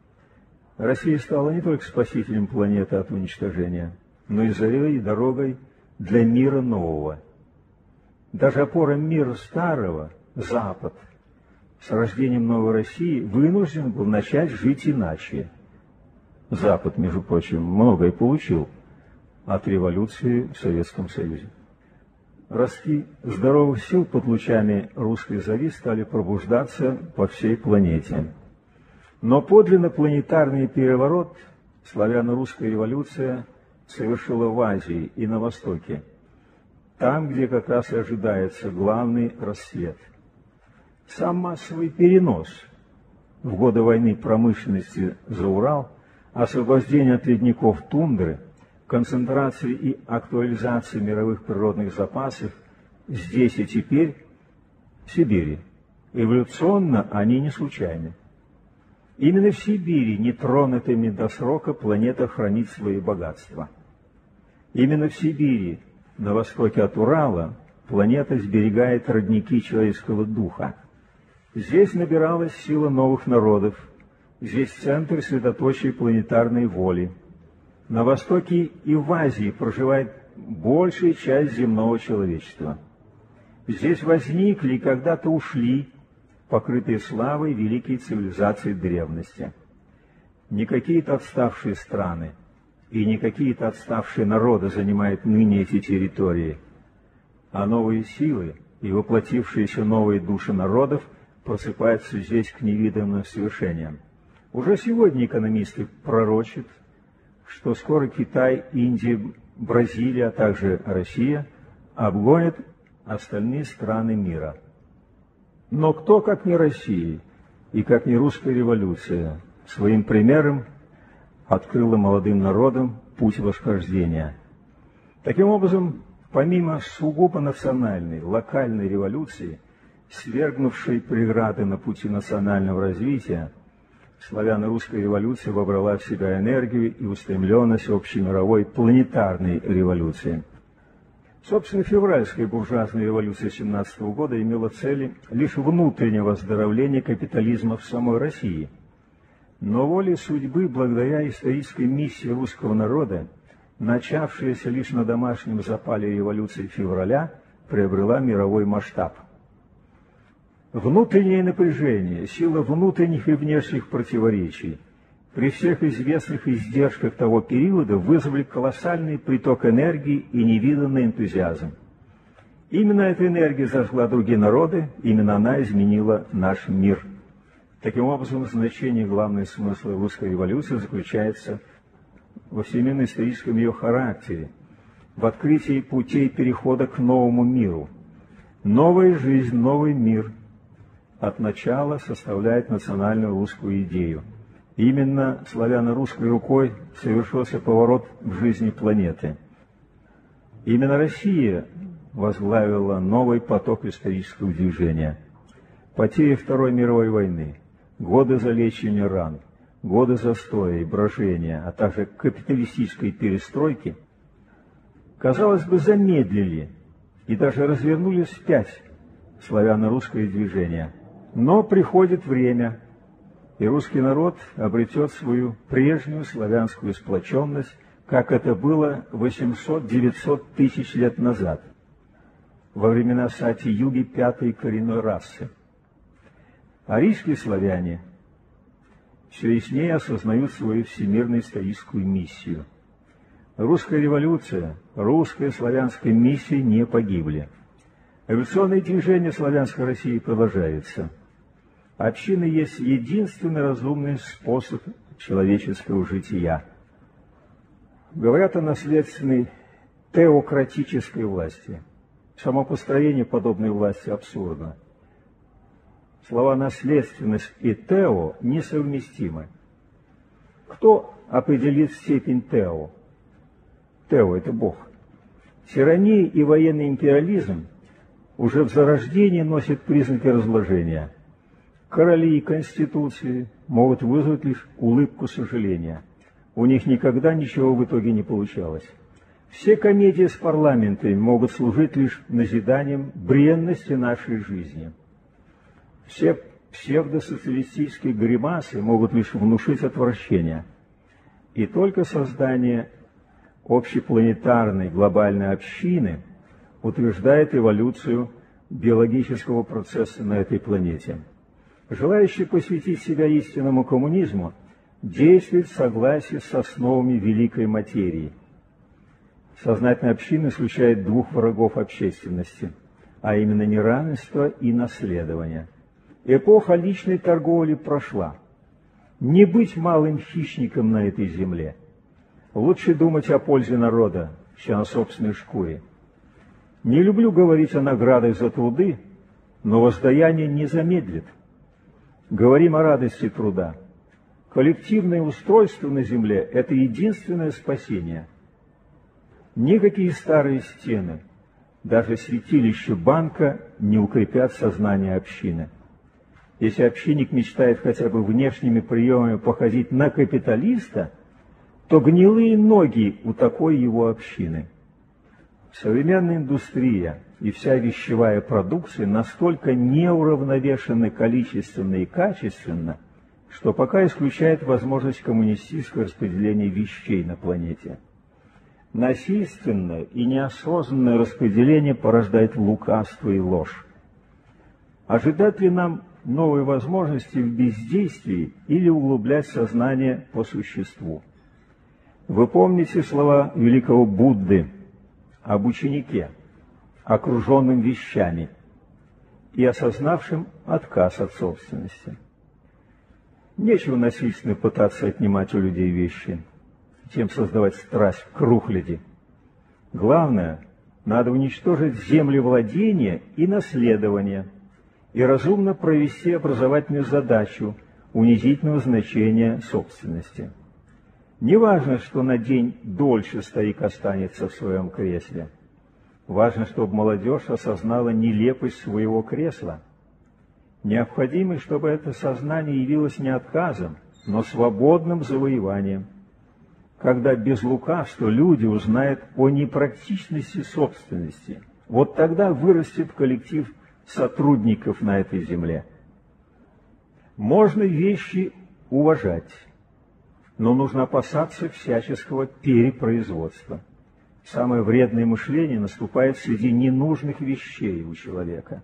Россия стала не только спасителем планеты от уничтожения, но и зарей и дорогой для мира нового. Даже опора мира старого, Запад, с рождением новой России вынужден был начать жить иначе. Запад, между прочим, многое получил от революции в Советском Союзе. Ростки здоровых сил под лучами русской зари стали пробуждаться по всей планете. Но подлинно планетарный переворот славяно-русская революция совершила в Азии и на Востоке, там, где как раз и ожидается главный рассвет. Сам массовый перенос в годы войны промышленности за Урал, освобождение от ледников тундры, концентрация и актуализация мировых природных запасов здесь и теперь, в Сибири. Эволюционно они не случайны. Именно в Сибири, нетронутыми до срока, планета хранит свои богатства. Именно в Сибири, на востоке от Урала, планета сберегает родники человеческого духа. Здесь набиралась сила новых народов, здесь центр средоточия планетарной воли. На Востоке и в Азии проживает большая часть земного человечества. Здесь возникли и когда-то ушли, покрытые славой великие цивилизации древности. Не какие-то отставшие страны и не какие-то отставшие народы занимают ныне эти территории, а новые силы и воплотившиеся новые души народов просыпаются здесь к невиданным свершениям. Уже сегодня экономисты пророчат, что скоро Китай, Индия, Бразилия, а также Россия обгонят остальные страны мира. Но кто, как не Россия и как не русская революция, своим примером открыла молодым народам путь восхождения. Таким образом, помимо сугубо национальной, локальной революции, свергнувшей преграды на пути национального развития, славяно-русская революция вобрала в себя энергию и устремленность общемировой планетарной революции. Собственно, февральская буржуазная революция семнадцатого года имела цели лишь внутреннего оздоровления капитализма в самой России. Но волей судьбы, благодаря исторической миссии русского народа, начавшаяся лишь на домашнем запале революции февраля, приобрела мировой масштаб. Внутреннее напряжение, сила внутренних и внешних противоречий при всех известных издержках того периода вызвали колоссальный приток энергии и невиданный энтузиазм. Именно эта энергия зажгла другие народы, именно она изменила наш мир. Таким образом, значение, главный смысл русской революции заключается во всемирно-историческом ее характере, в открытии путей перехода к новому миру. Новая жизнь, новый мир от начала составляет национальную русскую идею. Именно славяно-русской рукой совершился поворот в жизни планеты. Именно Россия возглавила новый поток исторического движения. Потери Второй мировой войны, годы залечивания ран, годы застоя и брожения, а также капиталистической перестройки, казалось бы, замедлили и даже развернули вспять славяно-русское движение. Но приходит время, и русский народ обретет свою прежнюю славянскую сплоченность, как это было восемьсот-девятьсот тысяч лет назад, во времена Сати-Юги пятой коренной расы. Арийские славяне все яснее осознают свою всемирную историческую миссию. Русская революция, русская славянская миссия не погибли. Эволюционное движение славянской России продолжается. Община есть единственный разумный способ человеческого жития. Говорят о наследственной теократической власти. Само построение подобной власти абсурдно. Слова «наследственность» и «тео» несовместимы. Кто определит степень тео? Тео – это Бог. Тирания и военный империализм уже в зарождении носят признаки разложения. Короли и конституции могут вызвать лишь улыбку сожаления. У них никогда ничего в итоге не получалось. Все комедии с парламентами могут служить лишь назиданием бренности нашей жизни. Все псевдосоциалистические гримасы могут лишь внушить отвращение. И только создание общепланетарной глобальной общины утверждает эволюцию биологического процесса на этой планете. Желающий посвятить себя истинному коммунизму действует в согласии с основами великой материи. Сознательная община исключает двух врагов общественности, а именно неравенство и наследование. Эпоха личной торговли прошла. Не быть малым хищником на этой земле. Лучше думать о пользе народа, чем о собственной шкуре. Не люблю говорить о наградах за труды, но воздаяние не замедлит. Говорим о радости труда. Коллективное устройство на земле – это единственное спасение. Никакие старые стены, даже святилище банка, не укрепят сознание общины. Если общинник мечтает хотя бы внешними приемами походить на капиталиста, то гнилые ноги у такой его общины. Современная индустрия и вся вещевая продукция настолько неуравновешены количественно и качественно, что пока исключает возможность коммунистического распределения вещей на планете. Насильственное и неосознанное распределение порождает лукавство и ложь. Ожидать ли нам новые возможности в бездействии или углублять сознание по существу? Вы помните слова великого Будды об ученике, окруженном вещами и осознавшем отказ от собственности. Нечего насильственно пытаться отнимать у людей вещи, чем создавать страсть к рухляди. Главное, надо уничтожить землевладение и наследование и разумно провести образовательную задачу унизительного значения собственности. Не важно, что на день дольше старик останется в своем кресле. Важно, чтобы молодежь осознала нелепость своего кресла. Необходимо, чтобы это сознание явилось не отказом, но свободным завоеванием. когда без лукавства люди узнают о непрактичности собственности. Вот тогда вырастет коллектив сотрудников на этой земле. Можно вещи уважать, но нужно опасаться всяческого перепроизводства. Самое вредное мышление наступает среди ненужных вещей у человека.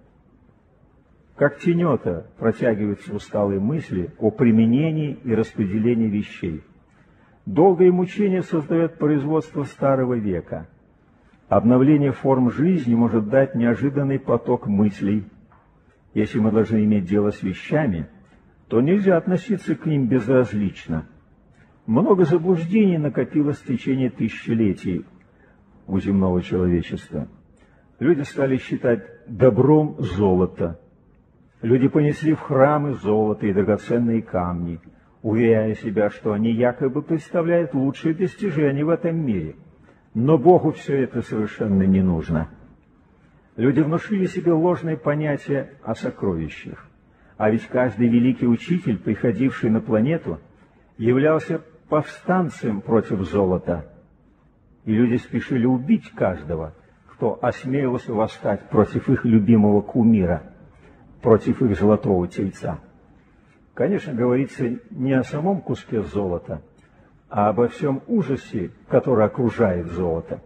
Как тенета протягиваются усталые мысли о применении и распределении вещей. Долгое мучение создает производство старого века. Обновление форм жизни может дать неожиданный поток мыслей. Если мы должны иметь дело с вещами, то нельзя относиться к ним безразлично. Много заблуждений накопилось в течение тысячелетий у земного человечества. Люди стали считать добром золото. Люди понесли в храмы золото и драгоценные камни, уверяя себя, что они якобы представляют лучшие достижения в этом мире. Но Богу все это совершенно не нужно. Люди внушили себе ложные понятия о сокровищах. А ведь каждый великий учитель, приходивший на планету, являлся повстанцем против золота. И люди спешили убить каждого, кто осмелился восстать против их любимого кумира, против их золотого тельца. Конечно, говорится не о самом куске золота, а обо всем ужасе, который окружает золото.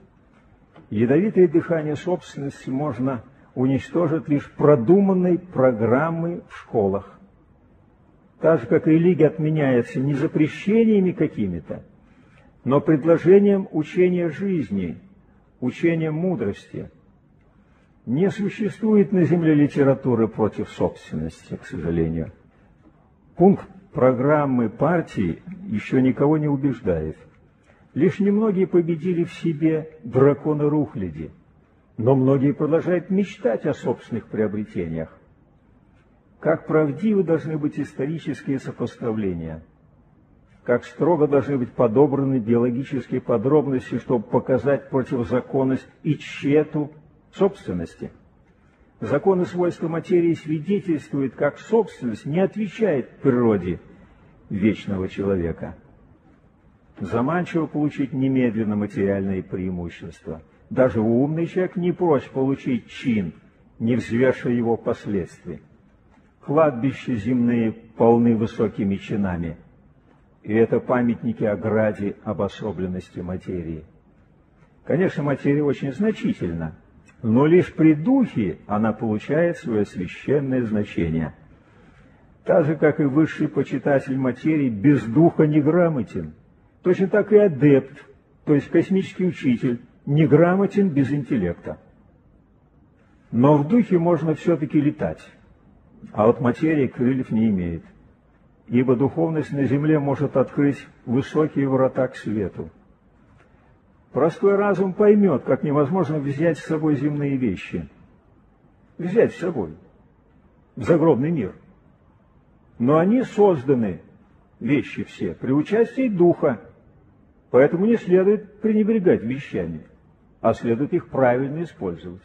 Ядовитое дыхание собственности можно уничтожить лишь продуманной программой в школах. Так же, как религия отменяется не запрещениями какими-то, но предложением учения жизни, учения мудрости. Не существует на земле литературы против собственности, к сожалению. Пункт программы партии еще никого не убеждает. Лишь немногие победили в себе дракона рухляди, но многие продолжают мечтать о собственных приобретениях. Как правдивы должны быть исторические сопоставления, как строго должны быть подобраны биологические подробности, чтобы показать противозаконность и тщету собственности. Законы свойства материи свидетельствуют, как собственность не отвечает природе вечного человека. Заманчиво получить немедленно материальные преимущества. Даже умный человек не прочь получить чин, не взвешивая его последствий. Кладбища земные полны высокими чинами, и это памятники ограде обособленности материи. Конечно, материя очень значительна, но лишь при духе она получает свое священное значение. Так же, как и высший почитатель материи, без духа неграмотен. Точно так и адепт, то есть космический учитель, неграмотен без интеллекта. Но в духе можно все-таки летать, а вот материя крыльев не имеет, ибо духовность на земле может открыть высокие врата к свету. Простой разум поймет, как невозможно взять с собой земные вещи. Взять с собой в загробный мир. Но они созданы, вещи все, при участии духа. Поэтому не следует пренебрегать вещами, а следует их правильно использовать.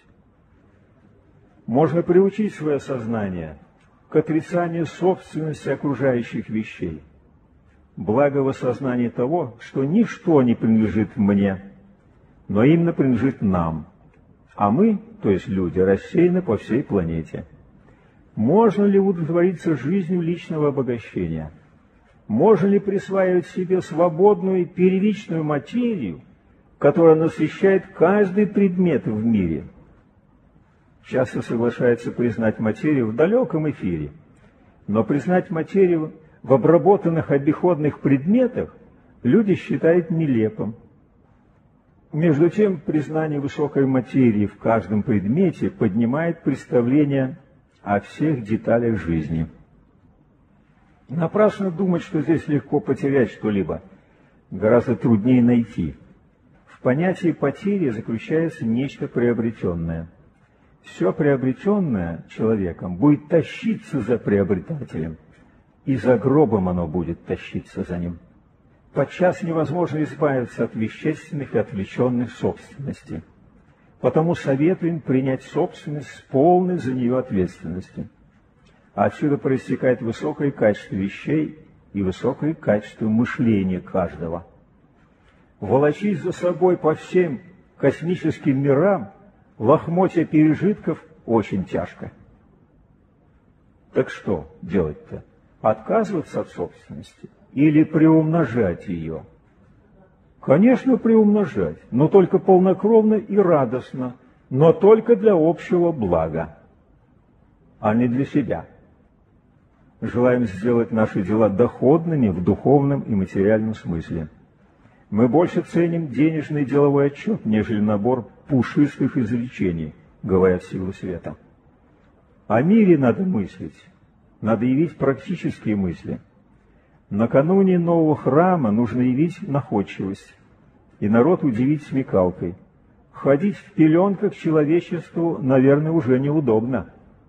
Можно приучить свое сознание к отрицанию собственности окружающих вещей. Благо в осознании того, что ничто не принадлежит мне, но именно принадлежит нам, а мы, то есть люди, рассеяны по всей планете. Можно ли удовлетвориться жизнью личного обогащения? Можно ли присваивать себе свободную и первичную материю, которая насыщает каждый предмет в мире? Часто соглашается признать материю в далеком эфире, но признать материю в обработанных обиходных предметах люди считают нелепым. Между тем, признание высокой материи в каждом предмете поднимает представление о всех деталях жизни. Напрасно думать, что здесь легко потерять что-либо, гораздо труднее найти. В понятии потери заключается нечто приобретенное. Все приобретенное человеком будет тащиться за приобретателем, и за гробом оно будет тащиться за ним. Подчас невозможно избавиться от вещественных и отвлеченных собственностей. Потому советуем принять собственность с полной за нее ответственностью. А отсюда проистекает высокое качество вещей и высокое качество мышления каждого. волочить за собой по всем космическим мирам лохмотья пережитков очень тяжко. Так что делать-то? Отказываться от собственности или приумножать ее? Конечно, приумножать, но только полнокровно и радостно, но только для общего блага, а не для себя. Желаем сделать наши дела доходными в духовном и материальном смысле. Мы больше ценим денежный деловой отчет, нежели набор пушистых изречений, говорят силы света. О мире надо мыслить, надо явить практические мысли. Накануне нового храма нужно явить находчивость, и народ удивить смекалкой. Ходить в пеленках человечеству, наверное, уже неудобно.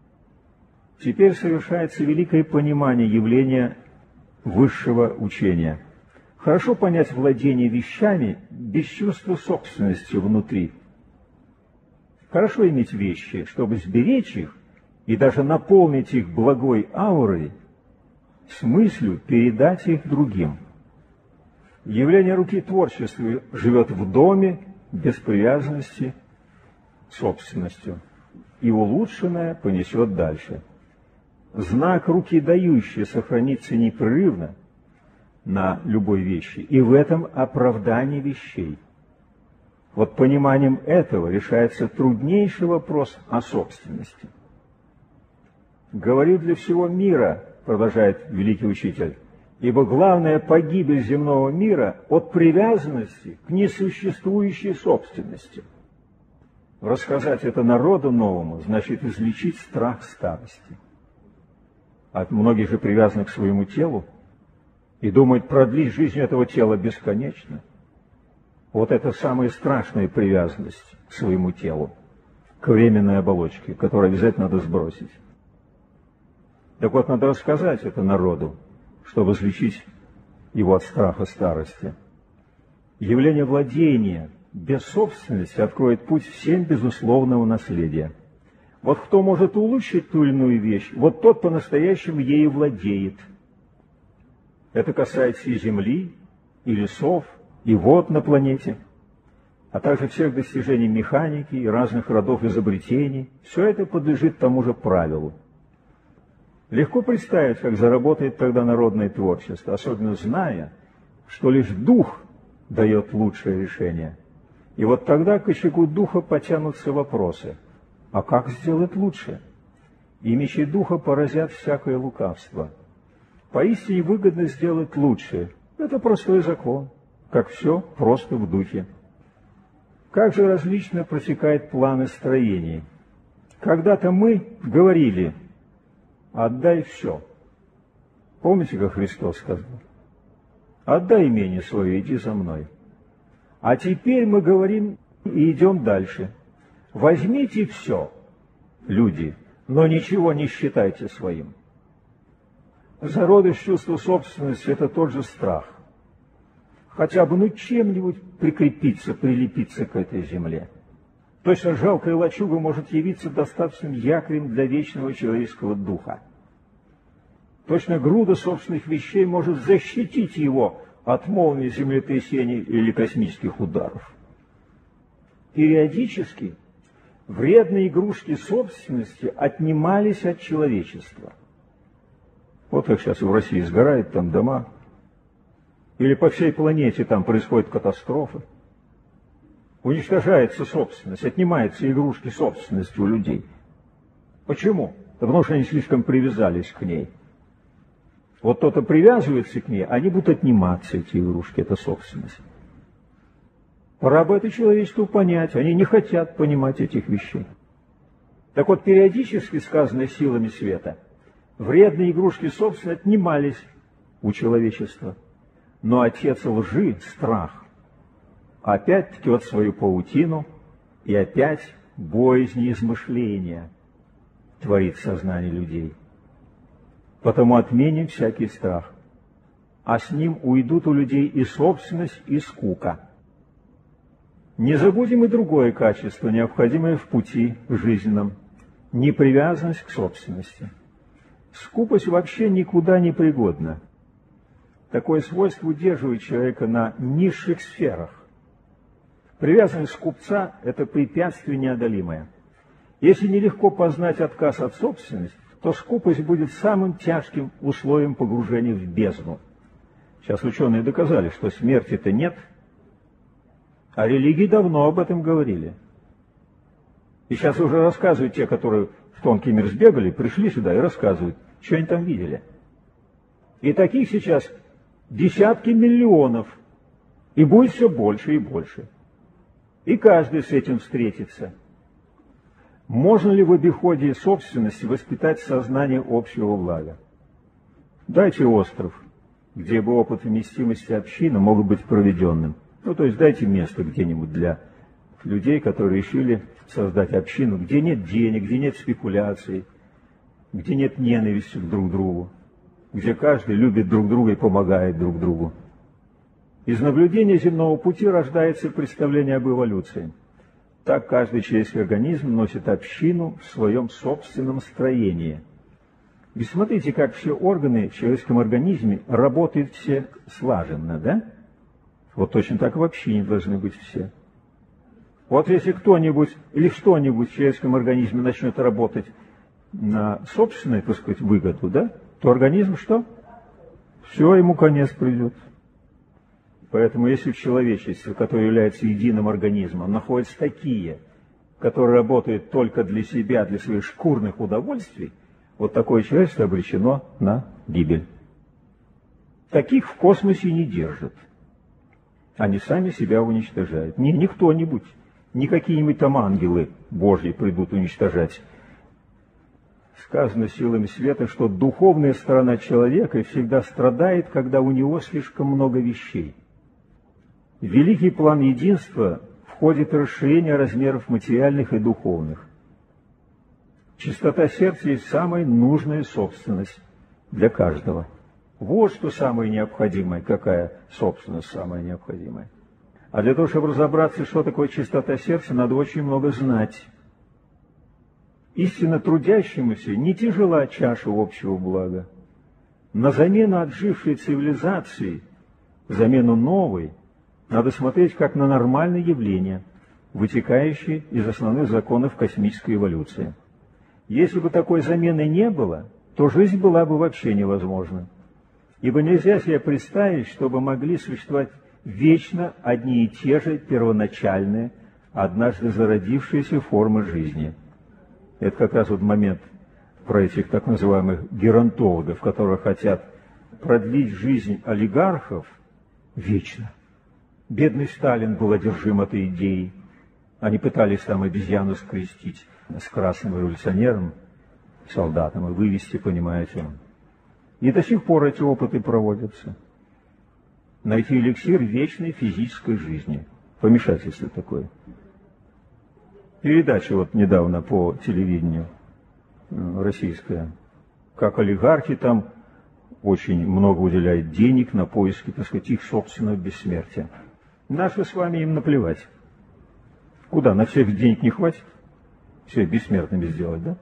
Теперь совершается великое понимание явления высшего учения. Хорошо понять владение вещами без чувства собственности внутри. Хорошо иметь вещи, чтобы сберечь их и даже наполнить их благой аурой, с мыслью передать их другим. Явление руки творчества живет в доме без привязанности к собственностью, и улучшенное понесет дальше. Знак руки дающей сохранится непрерывно на любой вещи, и в этом оправдание вещей. Вот пониманием этого решается труднейший вопрос о собственности. «Говорю для всего мира», продолжает великий учитель, «ибо главная погибель земного мира от привязанности к несуществующей собственности». Рассказать это народу новому значит излечить страх старости. От многих же привязаны к своему телу и думают продлить жизнь этого тела бесконечно. Вот это самая страшная привязанность к своему телу, к временной оболочке, которую обязательно надо сбросить. Так вот, надо рассказать это народу, чтобы излечить его от страха старости. Явление владения без собственности откроет путь всем безусловного наследия. Вот кто может улучшить ту или иную вещь, вот тот по-настоящему ею владеет. Это касается и земли, и лесов, и вод на планете, а также всех достижений механики и разных родов изобретений. Все это подлежит тому же правилу. Легко представить, как заработает тогда народное творчество, особенно зная, что лишь дух дает лучшее решение. И вот тогда к очагу духа потянутся вопросы. А как сделать лучше? И мечи духа поразят всякое лукавство. Поистине выгодно сделать лучше. Это простой закон, как все просто в духе. Как же различно протекают планы строений. Когда-то мы говорили: «Отдай все». Помните, как Христос сказал? «Отдай имение свое, иди за мной». А теперь мы говорим и идем дальше. Возьмите все, люди, но ничего не считайте своим. Зародыш чувства собственности – это тот же страх. Хотя бы ну чем-нибудь прикрепиться, прилепиться к этой земле. Точно жалкая лачуга может явиться достаточным якорем для вечного человеческого духа. Точно груда собственных вещей может защитить его от молнии, землетрясений или космических ударов. Периодически вредные игрушки собственности отнимались от человечества. Вот как сейчас в России сгорают там дома, или по всей планете там происходят катастрофы. Уничтожается собственность, отнимаются игрушки собственности у людей. Почему? Потому что они слишком привязались к ней. Вот кто-то привязывается к ней, они будут отниматься, эти игрушки, это собственность. Пора бы это человечеству понять, они не хотят понимать этих вещей. Так вот, периодически, сказанное силами света, вредные игрушки собственно отнимались у человечества. Но отец лжи, страх, опять ткет свою паутину, и опять боязни измышления творит сознание людей. Потому отменим всякий страх, а с ним уйдут у людей и собственность, и скука. Не забудем и другое качество, необходимое в пути жизненном – непривязанность к собственности. Скупость вообще никуда не пригодна. Такое свойство удерживает человека на низших сферах, Привязанность купца – это препятствие неодолимое. Если нелегко познать отказ от собственности, то скупость будет самым тяжким условием погружения в бездну. Сейчас ученые доказали, что смерти-то нет, а религии давно об этом говорили. И сейчас уже рассказывают те, которые в тонкий мир сбегали, пришли сюда и рассказывают, что они там видели. И таких сейчас десятки миллионов, и будет все больше и больше. И каждый с этим встретится. Можно ли в обиходе собственности воспитать сознание общего блага? Дайте остров, где бы опыт вместимости общины мог быть проведенным. Ну, то есть дайте место где-нибудь для людей, которые решили создать общину, где нет денег, где нет спекуляций, где нет ненависти друг к другу, где каждый любит друг друга и помогает друг другу. Из наблюдения земного пути рождается представление об эволюции. Так каждый человеческий организм носит общину в своем собственном строении. И смотрите, как все органы в человеческом организме работают все слаженно, да? Вот точно так в общине должны быть все. Вот если кто-нибудь или что-нибудь в человеческом организме начнет работать на собственную, так сказать, выгоду, да, то организм что? Все, ему конец придет. Поэтому если в человечестве, которое является единым организмом, находятся такие, которые работают только для себя, для своих шкурных удовольствий, вот такое человечество обречено на гибель. Таких в космосе не держат. Они сами себя уничтожают. Не, не кто-нибудь, не какие-нибудь там ангелы Божьи придут уничтожать. Сказано силами света, что духовная сторона человека всегда страдает, когда у него слишком много вещей. В великий план единства входит расширение размеров материальных и духовных. Чистота сердца есть самая нужная собственность для каждого. Вот что самое необходимое, какая собственность самая необходимая. А для того, чтобы разобраться, что такое чистота сердца, надо очень много знать. Истинно трудящемуся не тяжела чаша общего блага. На замену отжившей цивилизации, замену новой, надо смотреть как на нормальное явление, вытекающее из основных законов космической эволюции. Если бы такой замены не было, то жизнь была бы вообще невозможна. Ибо нельзя себе представить, чтобы могли существовать вечно одни и те же первоначальные, однажды зародившиеся формы жизни. Это как раз вот момент про этих так называемых геронтологов, которые хотят продлить жизнь олигархов вечно. Бедный Сталин был одержим этой идеей. Они пытались там обезьяну скрестить с красным революционером, солдатом, и вывести, понимаете. И до сих пор эти опыты проводятся. Найти эликсир вечной физической жизни. Помешательство такое. Передача вот недавно по телевидению российская, как олигархи там очень много уделяют денег на поиски, так сказать, их собственного бессмертия. Наши с вами им наплевать. Куда? На всех денег не хватит? Все бессмертными сделать, да?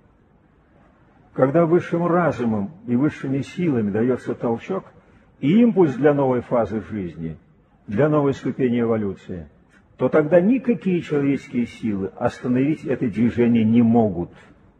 Когда высшим разумом и высшими силами дается толчок и импульс для новой фазы жизни, для новой ступени эволюции, то тогда никакие человеческие силы остановить это движение не могут.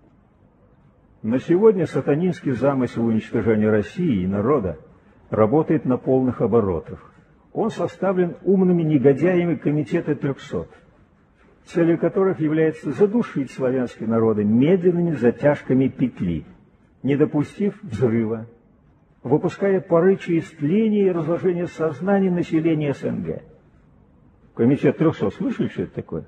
Но сегодня сатанинский замысел уничтожения России и народа работает на полных оборотах. Он составлен умными негодяями Комитета трехсот, целью которых является задушить славянские народы медленными затяжками петли, не допустив взрыва, выпуская пары истления и разложения сознания населения СНГ. Комитет трехсот, слышали, что это такое?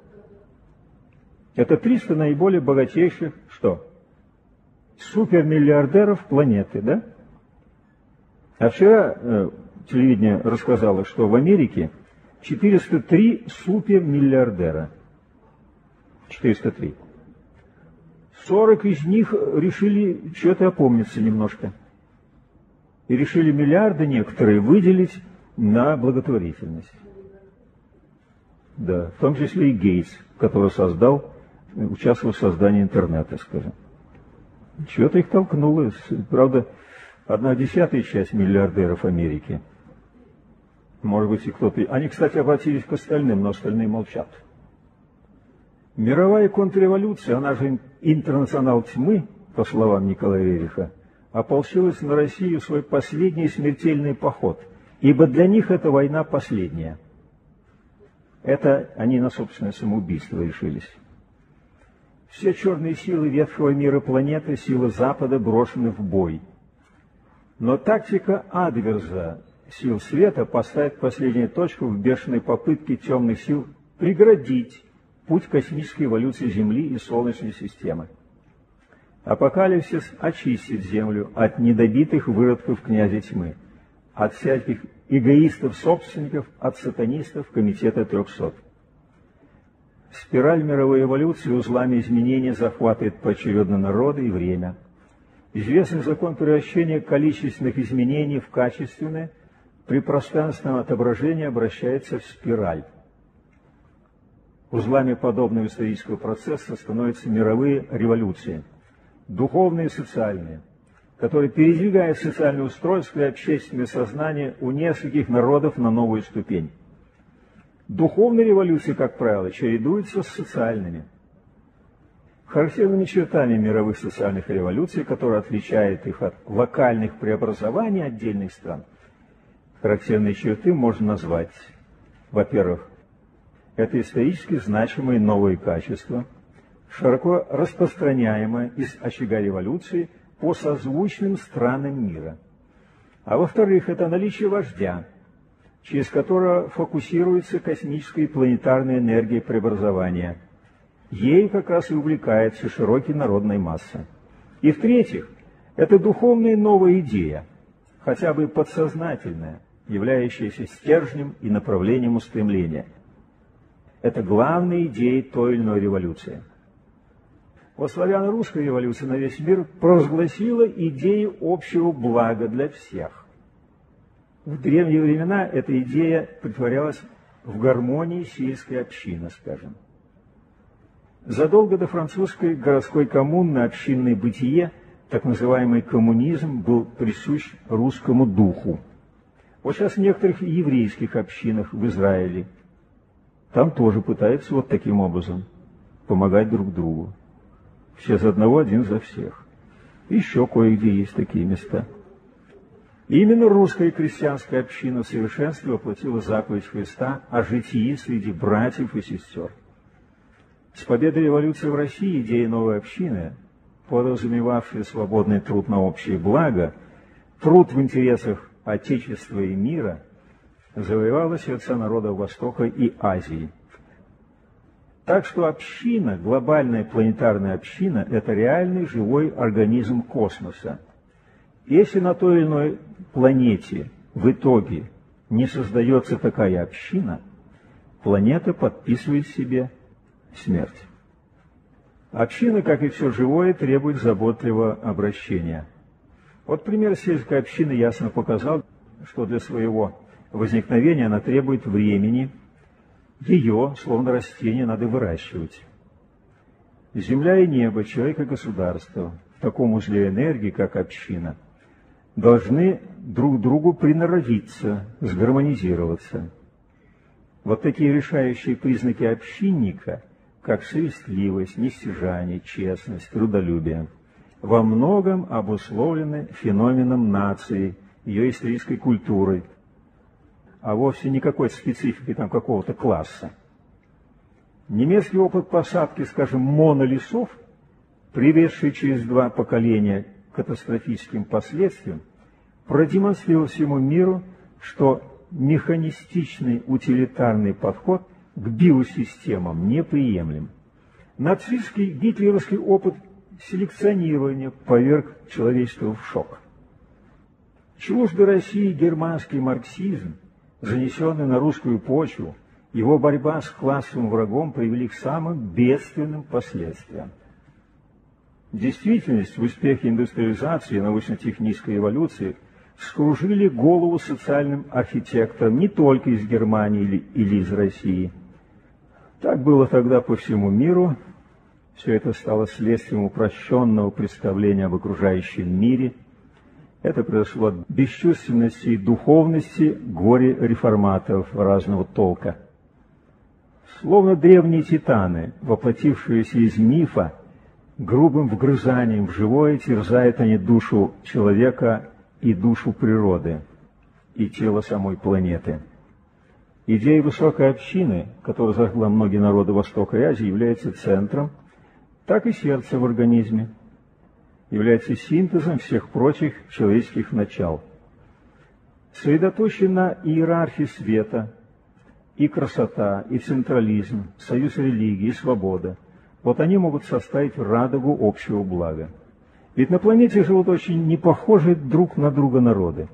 Это триста наиболее богатейших, что? Супермиллиардеров планеты, да? А вчера э, телевидение рассказало, что в Америке четыреста три супермиллиардера. четыреста три. сорок из них решили что-то опомниться немножко. И решили миллиарды некоторые выделить на благотворительность. Да, в том числе и Гейтс, который создал, участвовал в создании интернета, скажем. Чего-то их толкнуло. Правда, одна десятая часть миллиардеров Америки Может быть, и кто-то... Они, кстати, обратились к остальным, но остальные молчат. Мировая контрреволюция, она же интернационал тьмы, по словам Николая Рериха, ополчилась на Россию в свой последний смертельный поход, ибо для них эта война последняя. Это они на собственное самоубийство решились. Все черные силы ветхого мира планеты, силы Запада брошены в бой. Но тактика Адверза, сил света, поставит последнюю точку в бешеной попытке темных сил преградить путь космической эволюции Земли и Солнечной системы. Апокалипсис очистит Землю от недобитых выродков князя тьмы, от всяких эгоистов-собственников, от сатанистов Комитета трехсот. Спираль мировой эволюции узлами изменения захватывает поочередно народы и время. Известный закон превращения количественных изменений в качественные при пространственном отображении обращается в спираль. Узлами подобного исторического процесса становятся мировые революции, духовные и социальные, которые передвигают социальное устройство и общественное сознание у нескольких народов на новую ступень. Духовные революции, как правило, чередуются с социальными. Характерными чертами мировых социальных революций, которые отличают их от локальных преобразований отдельных стран, характерные черты можно назвать, во-первых, это исторически значимые новые качества, широко распространяемые из очага революции по созвучным странам мира. А во-вторых, это наличие вождя, через которого фокусируется космическая и планетарная энергия преобразования. Ею как раз и увлекается широкая народная масса. И в-третьих, это духовная новая идея, хотя бы подсознательная, являющаяся стержнем и направлением устремления. Это главная идея той или иной революции. Вот славяно-русская революция на весь мир провозгласила идею общего блага для всех. В древние времена эта идея притворялась в гармонии сельской общины, скажем. Задолго до французской городской коммуны общинное бытие, так называемый коммунизм, был присущ русскому духу. Вот сейчас в некоторых еврейских общинах в Израиле там тоже пытаются вот таким образом помогать друг другу. Все за одного, один за всех. Еще кое-где есть такие места. И именно русская крестьянская община в совершенстве воплотила заповедь Христа о житии среди братьев и сестер. С победой революции в России идея новой общины, подразумевавшая свободный труд на общее благо, труд в интересах Отечества и мира, завоевала сердца народов Востока и Азии. Так что община, глобальная планетарная община, это реальный живой организм космоса. Если на той или иной планете в итоге не создается такая община, планета подписывает себе смерть. Община, как и все живое, требует заботливого обращения. Вот пример сельской общины ясно показал, что для своего возникновения она требует времени. Ее, словно растение, надо выращивать. Земля и небо, человек и государство в таком узле энергии, как община, должны друг другу приноровиться, сгармонизироваться. Вот такие решающие признаки общинника, как совестливость, нестяжание, честность, трудолюбие, во многом обусловлены феноменом нации, ее исторической культурой, а вовсе никакой специфики там какого-то класса. Немецкий опыт посадки, скажем, монолесов, приведший через два поколения к катастрофическим последствиям, продемонстрировал всему миру, что механистичный утилитарный подход к биосистемам неприемлем. Нацистский гитлеровский опыт селекционирования поверг человечество в шок. Чуждый России германский марксизм, занесенный на русскую почву, его борьба с классовым врагом привели к самым бедственным последствиям. Действительность в успехе индустриализации и научно-технической эволюции скружили голову социальным архитекторам не только из Германии или, или из России. Так было тогда по всему миру. Все это стало следствием упрощенного представления об окружающем мире, Это произошло от бесчувственности и духовности горе-реформаторов разного толка. Словно древние титаны, воплотившиеся из мифа, грубым вгрызанием в живое терзают они душу человека и душу природы, и тело самой планеты. Идея высокой общины, которая зажгла многие народы Востока и Азии, является центром, так и сердце в организме является синтезом всех прочих человеческих начал. Сосредоточена иерархия света, и красота, и централизм, союз религии, и свобода. Вот они могут составить радугу общего блага. Ведь на планете живут очень непохожие друг на друга народы,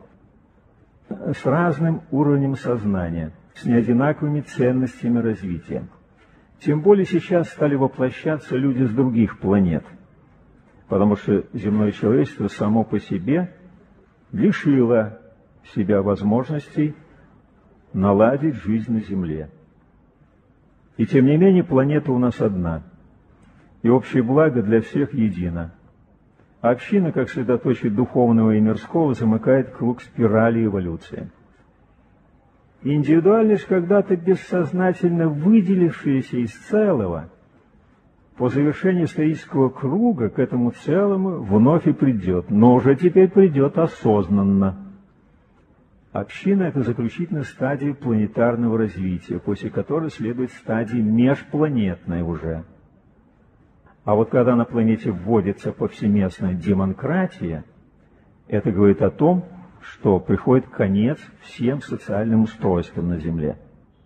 с разным уровнем сознания, с неодинаковыми ценностями развития. Тем более сейчас стали воплощаться люди с других планет, потому что земное человечество само по себе лишило себя возможностей наладить жизнь на Земле. И тем не менее планета у нас одна, и общее благо для всех едино. Община, как средоточие духовного и мирского, замыкает круг спирали эволюции. Индивидуальность, когда-то бессознательно выделившаяся из целого, по завершении исторического круга к этому целому вновь и придет, но уже теперь придет осознанно. Община – это заключительная стадия планетарного развития, после которой следует стадия межпланетная уже. А вот когда на планете вводится повсеместная демократия, это говорит о том, что приходит конец всем социальным устройствам на Земле.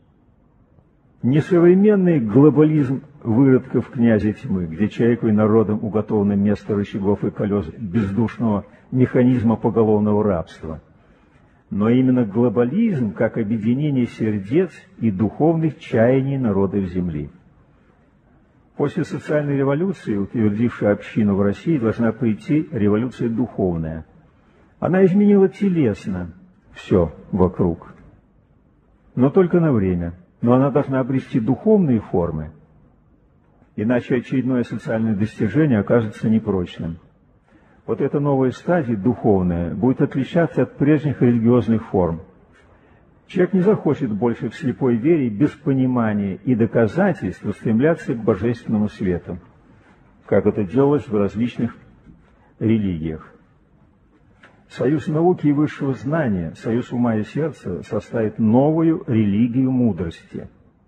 Несовременный глобализм выродков князя тьмы, где человеку и народам уготовано место рычагов и колес бездушного механизма поголовного рабства, но именно глобализм как объединение сердец и духовных чаяний народов Земли. После социальной революции, утвердившей общину в России, должна прийти революция духовная. Она изменила телесно все вокруг, но только на время. Но она должна обрести духовные формы, иначе очередное социальное достижение окажется непрочным. Вот эта новая стадия духовная будет отличаться от прежних религиозных форм. Человек не захочет больше в слепой вере без понимания и доказательств устремляться к божественному свету, как это делалось в различных религиях. Союз науки и высшего знания, союз ума и сердца составит новую религию мудрости.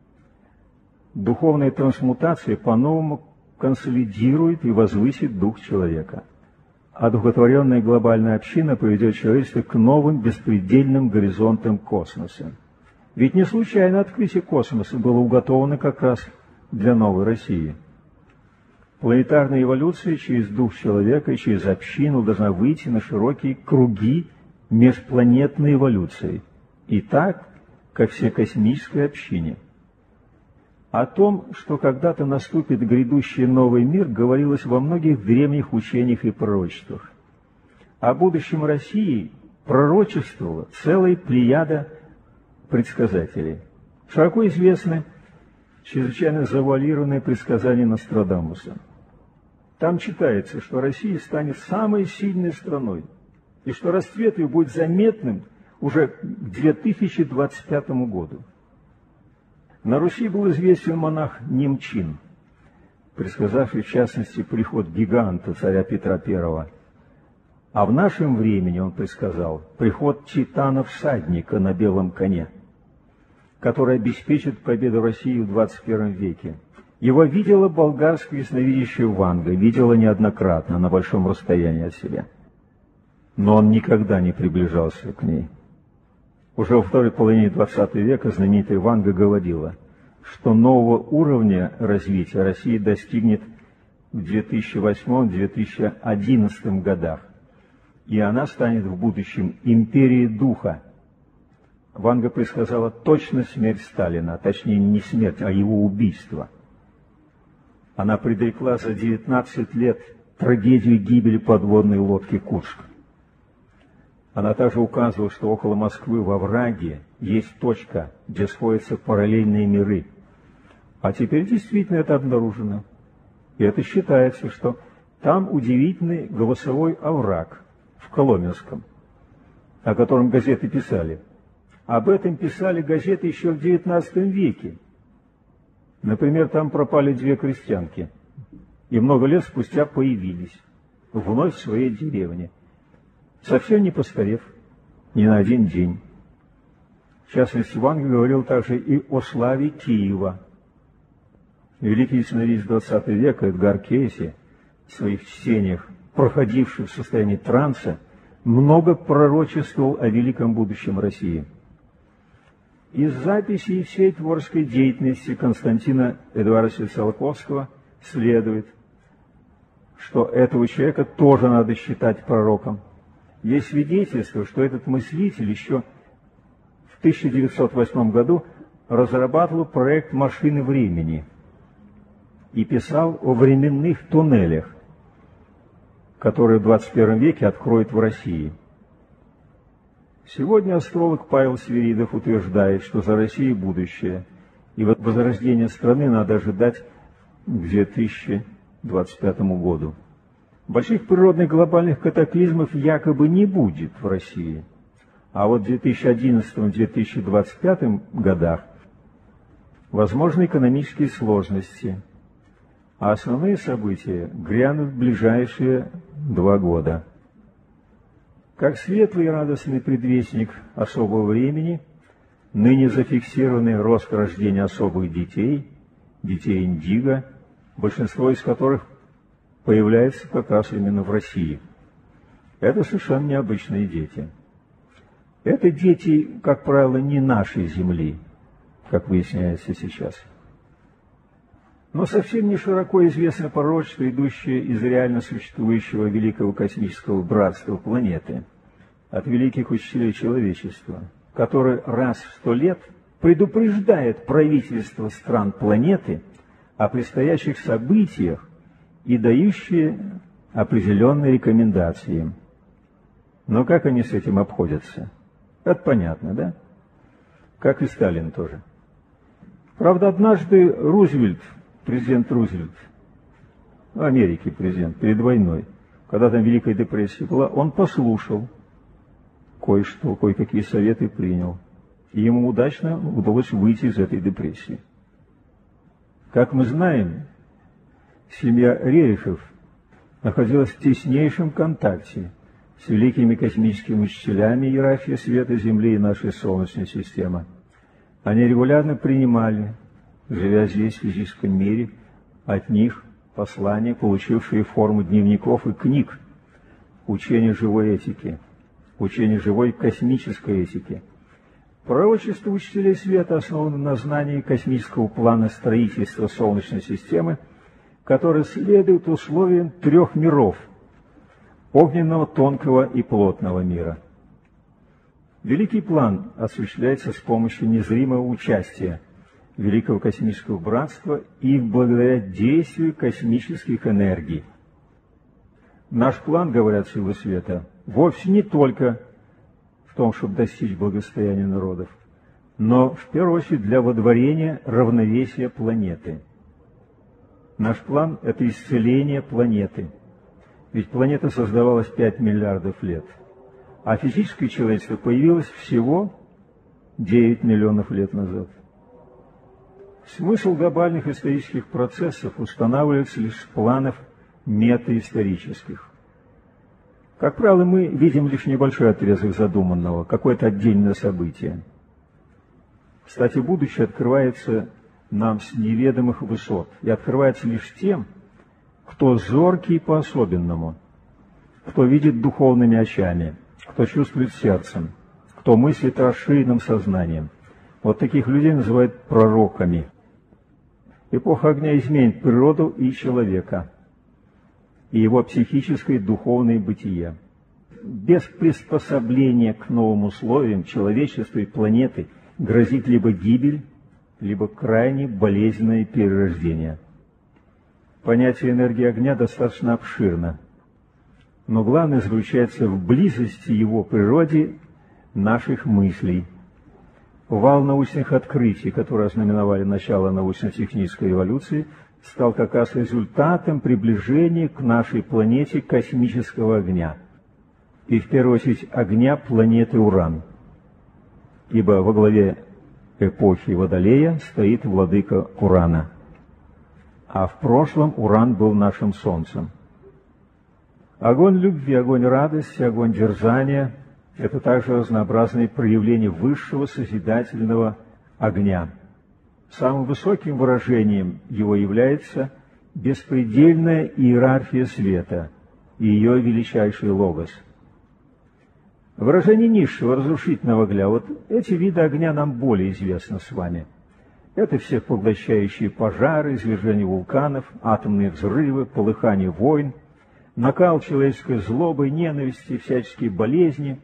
Духовная трансмутация по-новому консолидирует и возвысит дух человека. Одухотворенная глобальная община поведет человечество к новым беспредельным горизонтам космоса. Ведь не случайно открытие космоса было уготовано как раз для новой России. Планетарная эволюция через дух человека и через общину должна выйти на широкие круги межпланетной эволюции. И так, ко всекосмической общине. О том, что когда-то наступит грядущий новый мир, говорилось во многих древних учениях и пророчествах. О будущем России пророчествовала целая плеяда предсказателей. Широко известны чрезвычайно завуалированные предсказания Нострадамуса. Там читается, что Россия станет самой сильной страной, и что расцвет ее будет заметным уже к две тысячи двадцать пятому году. На Руси был известен монах Немчин, предсказавший в частности приход гиганта царя Петра Первого. А в нашем времени он предсказал приход титана-всадника на белом коне, который обеспечит победу России в двадцать первом веке. Его видела болгарская ясновидящая Ванга, видела неоднократно, на большом расстоянии от себя. Но он никогда не приближался к ней. Уже во второй половине двадцатого века знаменитая Ванга говорила, что нового уровня развития Россия достигнет в две тысячи восьмом — две тысячи одиннадцатом годах, и она станет в будущем империей духа. Ванга предсказала точно смерть Сталина, а точнее не смерть, а его убийство. Она предрекла за девятнадцать лет трагедию гибели подводной лодки «Курск». Она также указывала, что около Москвы во враге есть точка, где сходятся параллельные миры. А теперь действительно это обнаружено. И это считается, что там удивительный голосовой овраг, в Коломенском, о котором газеты писали. Об этом писали газеты еще в девятнадцатом веке. Например, там пропали две крестьянки, и много лет спустя появились вновь в своей деревне, совсем не постарев ни на один день. В частности, Ванга говорил также и о славе Киева. Великий сценарист двадцатого века Эдгар Кейси в своих чтениях, проходивший в состоянии транса, много пророчествовал о великом будущем России. Из записей всей творческой деятельности Константина Эдуардовича Циолковского следует, что этого человека тоже надо считать пророком. Есть свидетельство, что этот мыслитель еще в тысяча девятьсот восьмом году разрабатывал проект машины времени и писал о временных туннелях, которые в двадцать первом веке откроют в России. Сегодня астролог Павел Свиридов утверждает, что за Россией будущее, и возрождение страны надо ожидать к две тысячи двадцать пятому году. Больших природных глобальных катаклизмов якобы не будет в России, а вот в две тысячи одиннадцатом — две тысячи двадцать пятом годах возможны экономические сложности, а основные события грянут в ближайшие два года. Как светлый и радостный предвестник особого времени, ныне зафиксированный рост рождения особых детей, детей индиго, большинство из которых появляется как раз именно в России. Это совершенно необычные дети. Это дети, как правило, не нашей Земли, как выясняется сейчас. Но совсем не широко известно пророчество, идущее из реально существующего великого космического братства планеты, от великих учителей человечества, который раз в сто лет предупреждает правительство стран планеты о предстоящих событиях и дающие определенные рекомендации. Но как они с этим обходятся? Это понятно, да? Как и Сталин тоже. Правда, однажды Рузвельт, президент Рузвельт, Америки президент, перед войной, когда там Великая депрессия была, он послушал кое-что, кое-какие советы принял. И ему удачно удалось выйти из этой депрессии. Как мы знаем, семья Рерихов находилась в теснейшем контакте с великими космическими учителями иерархии света Земли и нашей Солнечной системы. Они регулярно принимали, живя здесь, в физическом мире, от них послания, получившие форму дневников и книг, учения живой этики, учения живой космической этики. Пророчество учителей света основано на знании космического плана строительства Солнечной системы, который следует условиям трех миров – огненного, тонкого и плотного мира. Великий план осуществляется с помощью незримого участия Великого космического братства и благодаря действию космических энергий. Наш план, говорят силы света, вовсе не только в том, чтобы достичь благосостояния народов, но в первую очередь для водворения равновесия планеты. Наш план – это исцеление планеты. Ведь планета создавалась пять миллиардов лет, а физическое человечество появилось всего девять миллионов лет назад. Смысл глобальных исторических процессов устанавливается лишь с планов метаисторических. Как правило, мы видим лишь небольшой отрезок задуманного, какое-то отдельное событие. Кстати, будущее открывается нам с неведомых высот и открывается лишь тем, кто зоркий по-особенному, кто видит духовными очами, кто чувствует сердцем, кто мыслит расширенным сознанием. Вот таких людей называют пророками. Эпоха огня изменит природу и человека, и его психическое и духовное бытие. Без приспособления к новым условиям человечества и планеты грозит либо гибель, либо крайне болезненное перерождение. Понятие энергии огня достаточно обширно, но главное заключается в близости его природе наших мыслей. Вал научных открытий, которые ознаменовали начало научно-технической революции, стал как раз результатом приближения к нашей планете космического огня. и в первую очередь огня планеты Уран, ибо во главе эпохи Водолея стоит владыка Урана, а в прошлом Уран был нашим Солнцем. Огонь любви, огонь радости, огонь дерзания – это также разнообразные проявления высшего созидательного огня. Самым высоким выражением его является беспредельная иерархия света и ее величайший логос. Выражение низшего разрушительного огня, вот эти виды огня нам более известны с вами. Это всепоглощающие пожары, извержения вулканов, атомные взрывы, полыхание войн, накал человеческой злобы, ненависти, всяческие болезни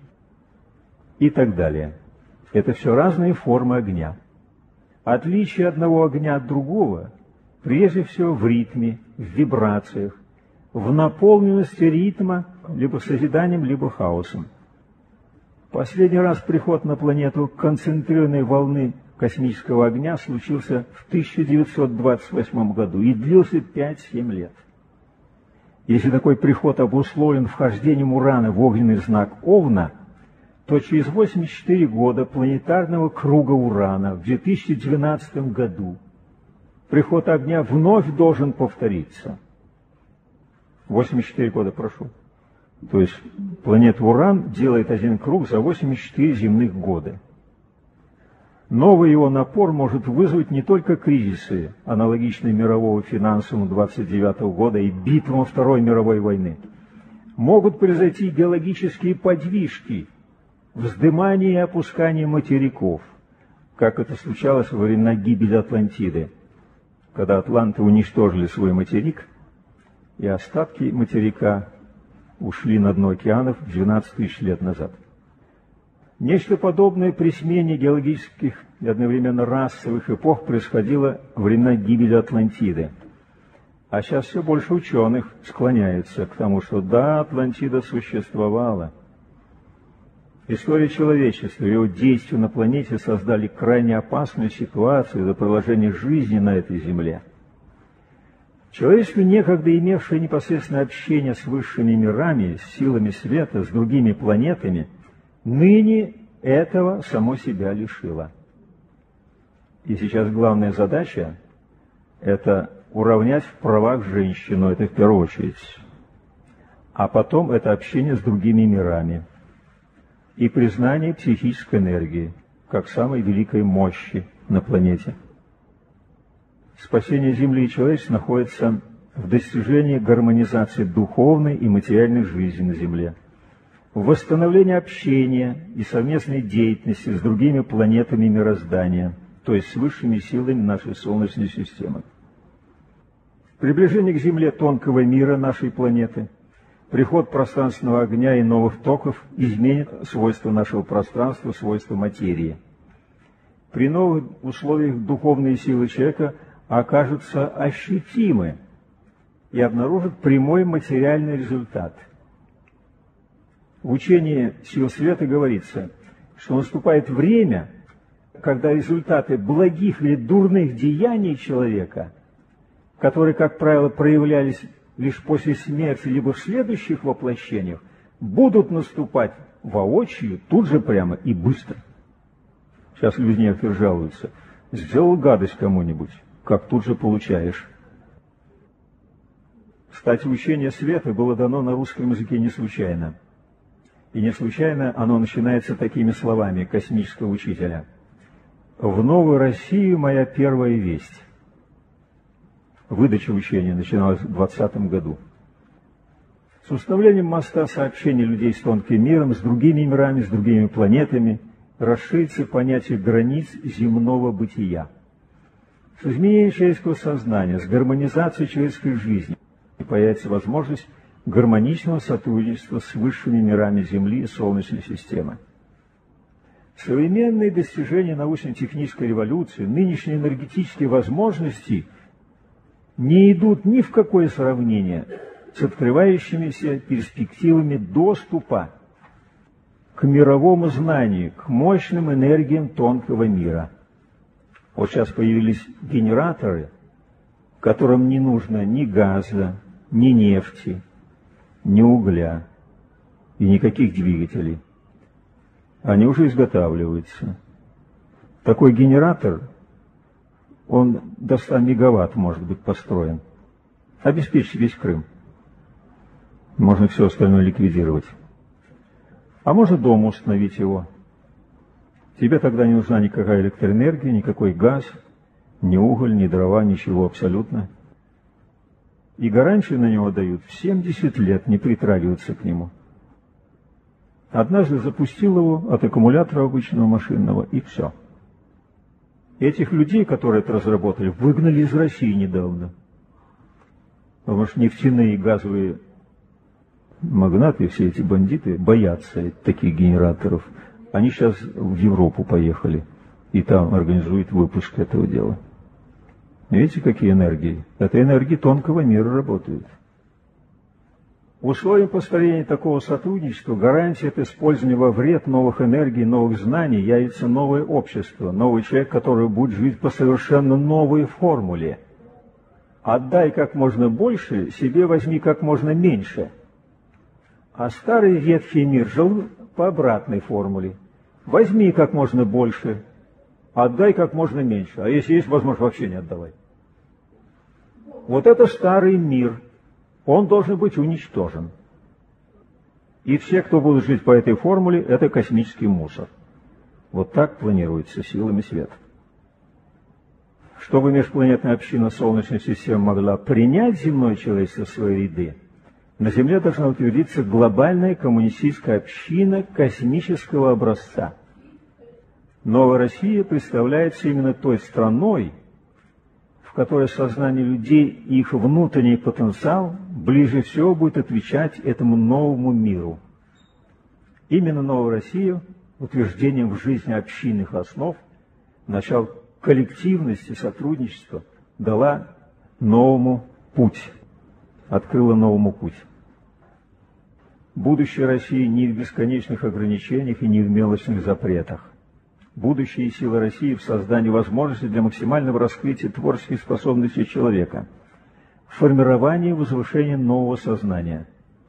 и так далее. Это все разные формы огня. Отличие одного огня от другого прежде всего в ритме, в вибрациях, в наполненности ритма либо созиданием, либо хаосом. Последний раз приход на планету концентрированной волны космического огня случился в тысяча девятьсот двадцать восьмом году и длился пять-семь лет. Если такой приход обусловлен вхождением Урана в огненный знак Овна, то через восемьдесят четыре года планетарного круга Урана в две тысячи двенадцатом году приход огня вновь должен повториться. восемьдесят четыре года, прошу. То есть планета Уран делает один круг за восемьдесят четыре земных года. Новый его напор может вызвать не только кризисы, аналогичные мирового финансовому двадцать девятого года и битвам Второй мировой войны. Могут произойти геологические подвижки, вздымание и опускание материков, как это случалось во времена гибели Атлантиды, когда атланты уничтожили свой материк, и остатки материка ушли на дно океанов двенадцать тысяч лет назад. Нечто подобное при смене геологических и одновременно расовых эпох происходило во времена гибели Атлантиды. А сейчас все больше ученых склоняются к тому, что да, Атлантида существовала. История человечества и его действия на планете создали крайне опасную ситуацию за продолжение жизни на этой Земле. Человечество, некогда имевшее непосредственное общение с высшими мирами, с силами света, с другими планетами, ныне этого само себя лишило. И сейчас главная задача – это уравнять в правах женщину, это в первую очередь. А потом это общение с другими мирами и признание психической энергии как самой великой мощи на планете. Спасение Земли и человечества находится в достижении гармонизации духовной и материальной жизни на Земле, в восстановлении общения и совместной деятельности с другими планетами мироздания, то есть с высшими силами нашей Солнечной системы. Приближение к Земле тонкого мира нашей планеты, приход пространственного огня и новых токов изменит свойства нашего пространства, свойства материи. При новых условиях духовные силы человека окажутся ощутимы и обнаружат прямой материальный результат. В учении сил света говорится, что наступает время, когда результаты благих или дурных деяний человека, которые, как правило, проявлялись лишь после смерти, либо в следующих воплощениях, будут наступать воочию, тут же прямо и быстро. Сейчас люди некоторые жалуются. Сделал гадость кому-нибудь, как тут же получаешь. Кстати, учение света было дано на русском языке не случайно. И не случайно оно начинается такими словами космического учителя. «В новую Россию моя первая весть». Выдача учения начиналась в двадцатом году. С установлением моста сообщения людей с тонким миром, с другими мирами, с другими планетами расширится понятие границ земного бытия. С изменением человеческого сознания, с гармонизацией человеческой жизни появится возможность гармоничного сотрудничества с высшими мирами Земли и Солнечной системы. Современные достижения научно-технической революции, нынешние энергетические возможности не идут ни в какое сравнение с открывающимися перспективами доступа к мировому знанию, к мощным энергиям тонкого мира. Вот сейчас появились генераторы, которым не нужно ни газа, ни нефти, ни угля. и никаких двигателей. Они уже изготавливаются. Такой генератор, он до ста мегаватт может быть построен. Обеспечить весь Крым. Можно все остальное ликвидировать. А можно дома установить его. Тебе тогда не нужна никакая электроэнергия, никакой газ, ни уголь, ни дрова, ничего абсолютно. И гарантию на него дают в семьдесят лет, не притрагиваться к нему. Однажды запустил его от аккумулятора обычного машинного, и все. Этих людей, которые это разработали, выгнали из России недавно. Потому что нефтяные и газовые магнаты, все эти бандиты, боятся таких генераторов. Они сейчас в Европу поехали, и там организуют выпуск этого дела. Видите, какие энергии? Это энергии тонкого мира работают. Условием построения такого сотрудничества, гарантия от использования во вред новых энергий, новых знаний явится новое общество, новый человек, который будет жить по совершенно новой формуле. Отдай как можно больше, себе возьми как можно меньше. А старый ветхий мир жил по обратной формуле. Возьми как можно больше, отдай как можно меньше. А если есть возможность, вообще не отдавай. Вот это старый мир. Он должен быть уничтожен. И все, кто будут жить по этой формуле, это космический мусор. Вот так планируется силами света. Чтобы межпланетная община Солнечной системы могла принять земное человечество в свои ряды, на Земле должна утвердиться глобальная коммунистическая община космического образца. Новая Россия представляется именно той страной, в которой сознание людей и их внутренний потенциал ближе всего будет отвечать этому новому миру. Именно новая Россия утверждением в жизни общинных основ, начало коллективности, сотрудничества, дала новому путь, открыла новому путь. Будущее России не в бесконечных ограничениях и не в мелочных запретах. Будущее силы России в создании возможностей для максимального раскрытия творческих способностей человека, в формировании и возвышении нового сознания.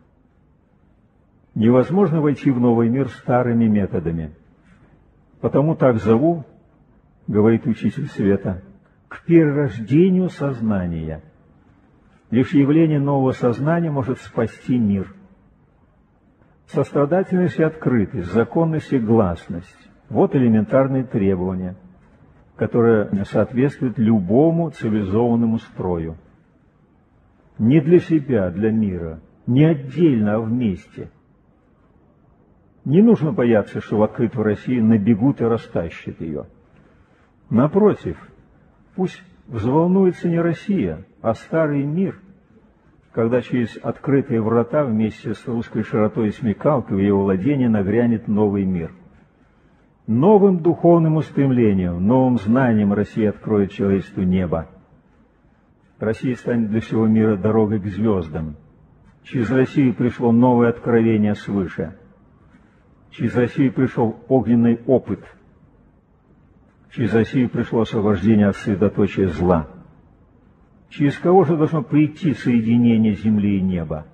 Невозможно войти в новый мир старыми методами. Потому так зову, говорит учитель света, к перерождению сознания. Лишь явление нового сознания может спасти мир. Сострадательность и открытость, законность и гласность – вот элементарные требования, которые соответствуют любому цивилизованному строю. Не для себя, для мира, не отдельно, а вместе. Не нужно бояться, что в открытую Россию набегут и растащат ее. Напротив, пусть взволнуется не Россия, а старый мир, когда через открытые врата вместе с русской широтой и смекалкой в его владение нагрянет новый мир. Новым духовным устремлением, новым знанием Россия откроет человечеству небо. Россия станет для всего мира дорогой к звездам. Через Россию пришло новое откровение свыше. Через Россию пришел огненный опыт. Через Россию пришло освобождение от средоточия зла. Через кого же должно прийти соединение земли и неба?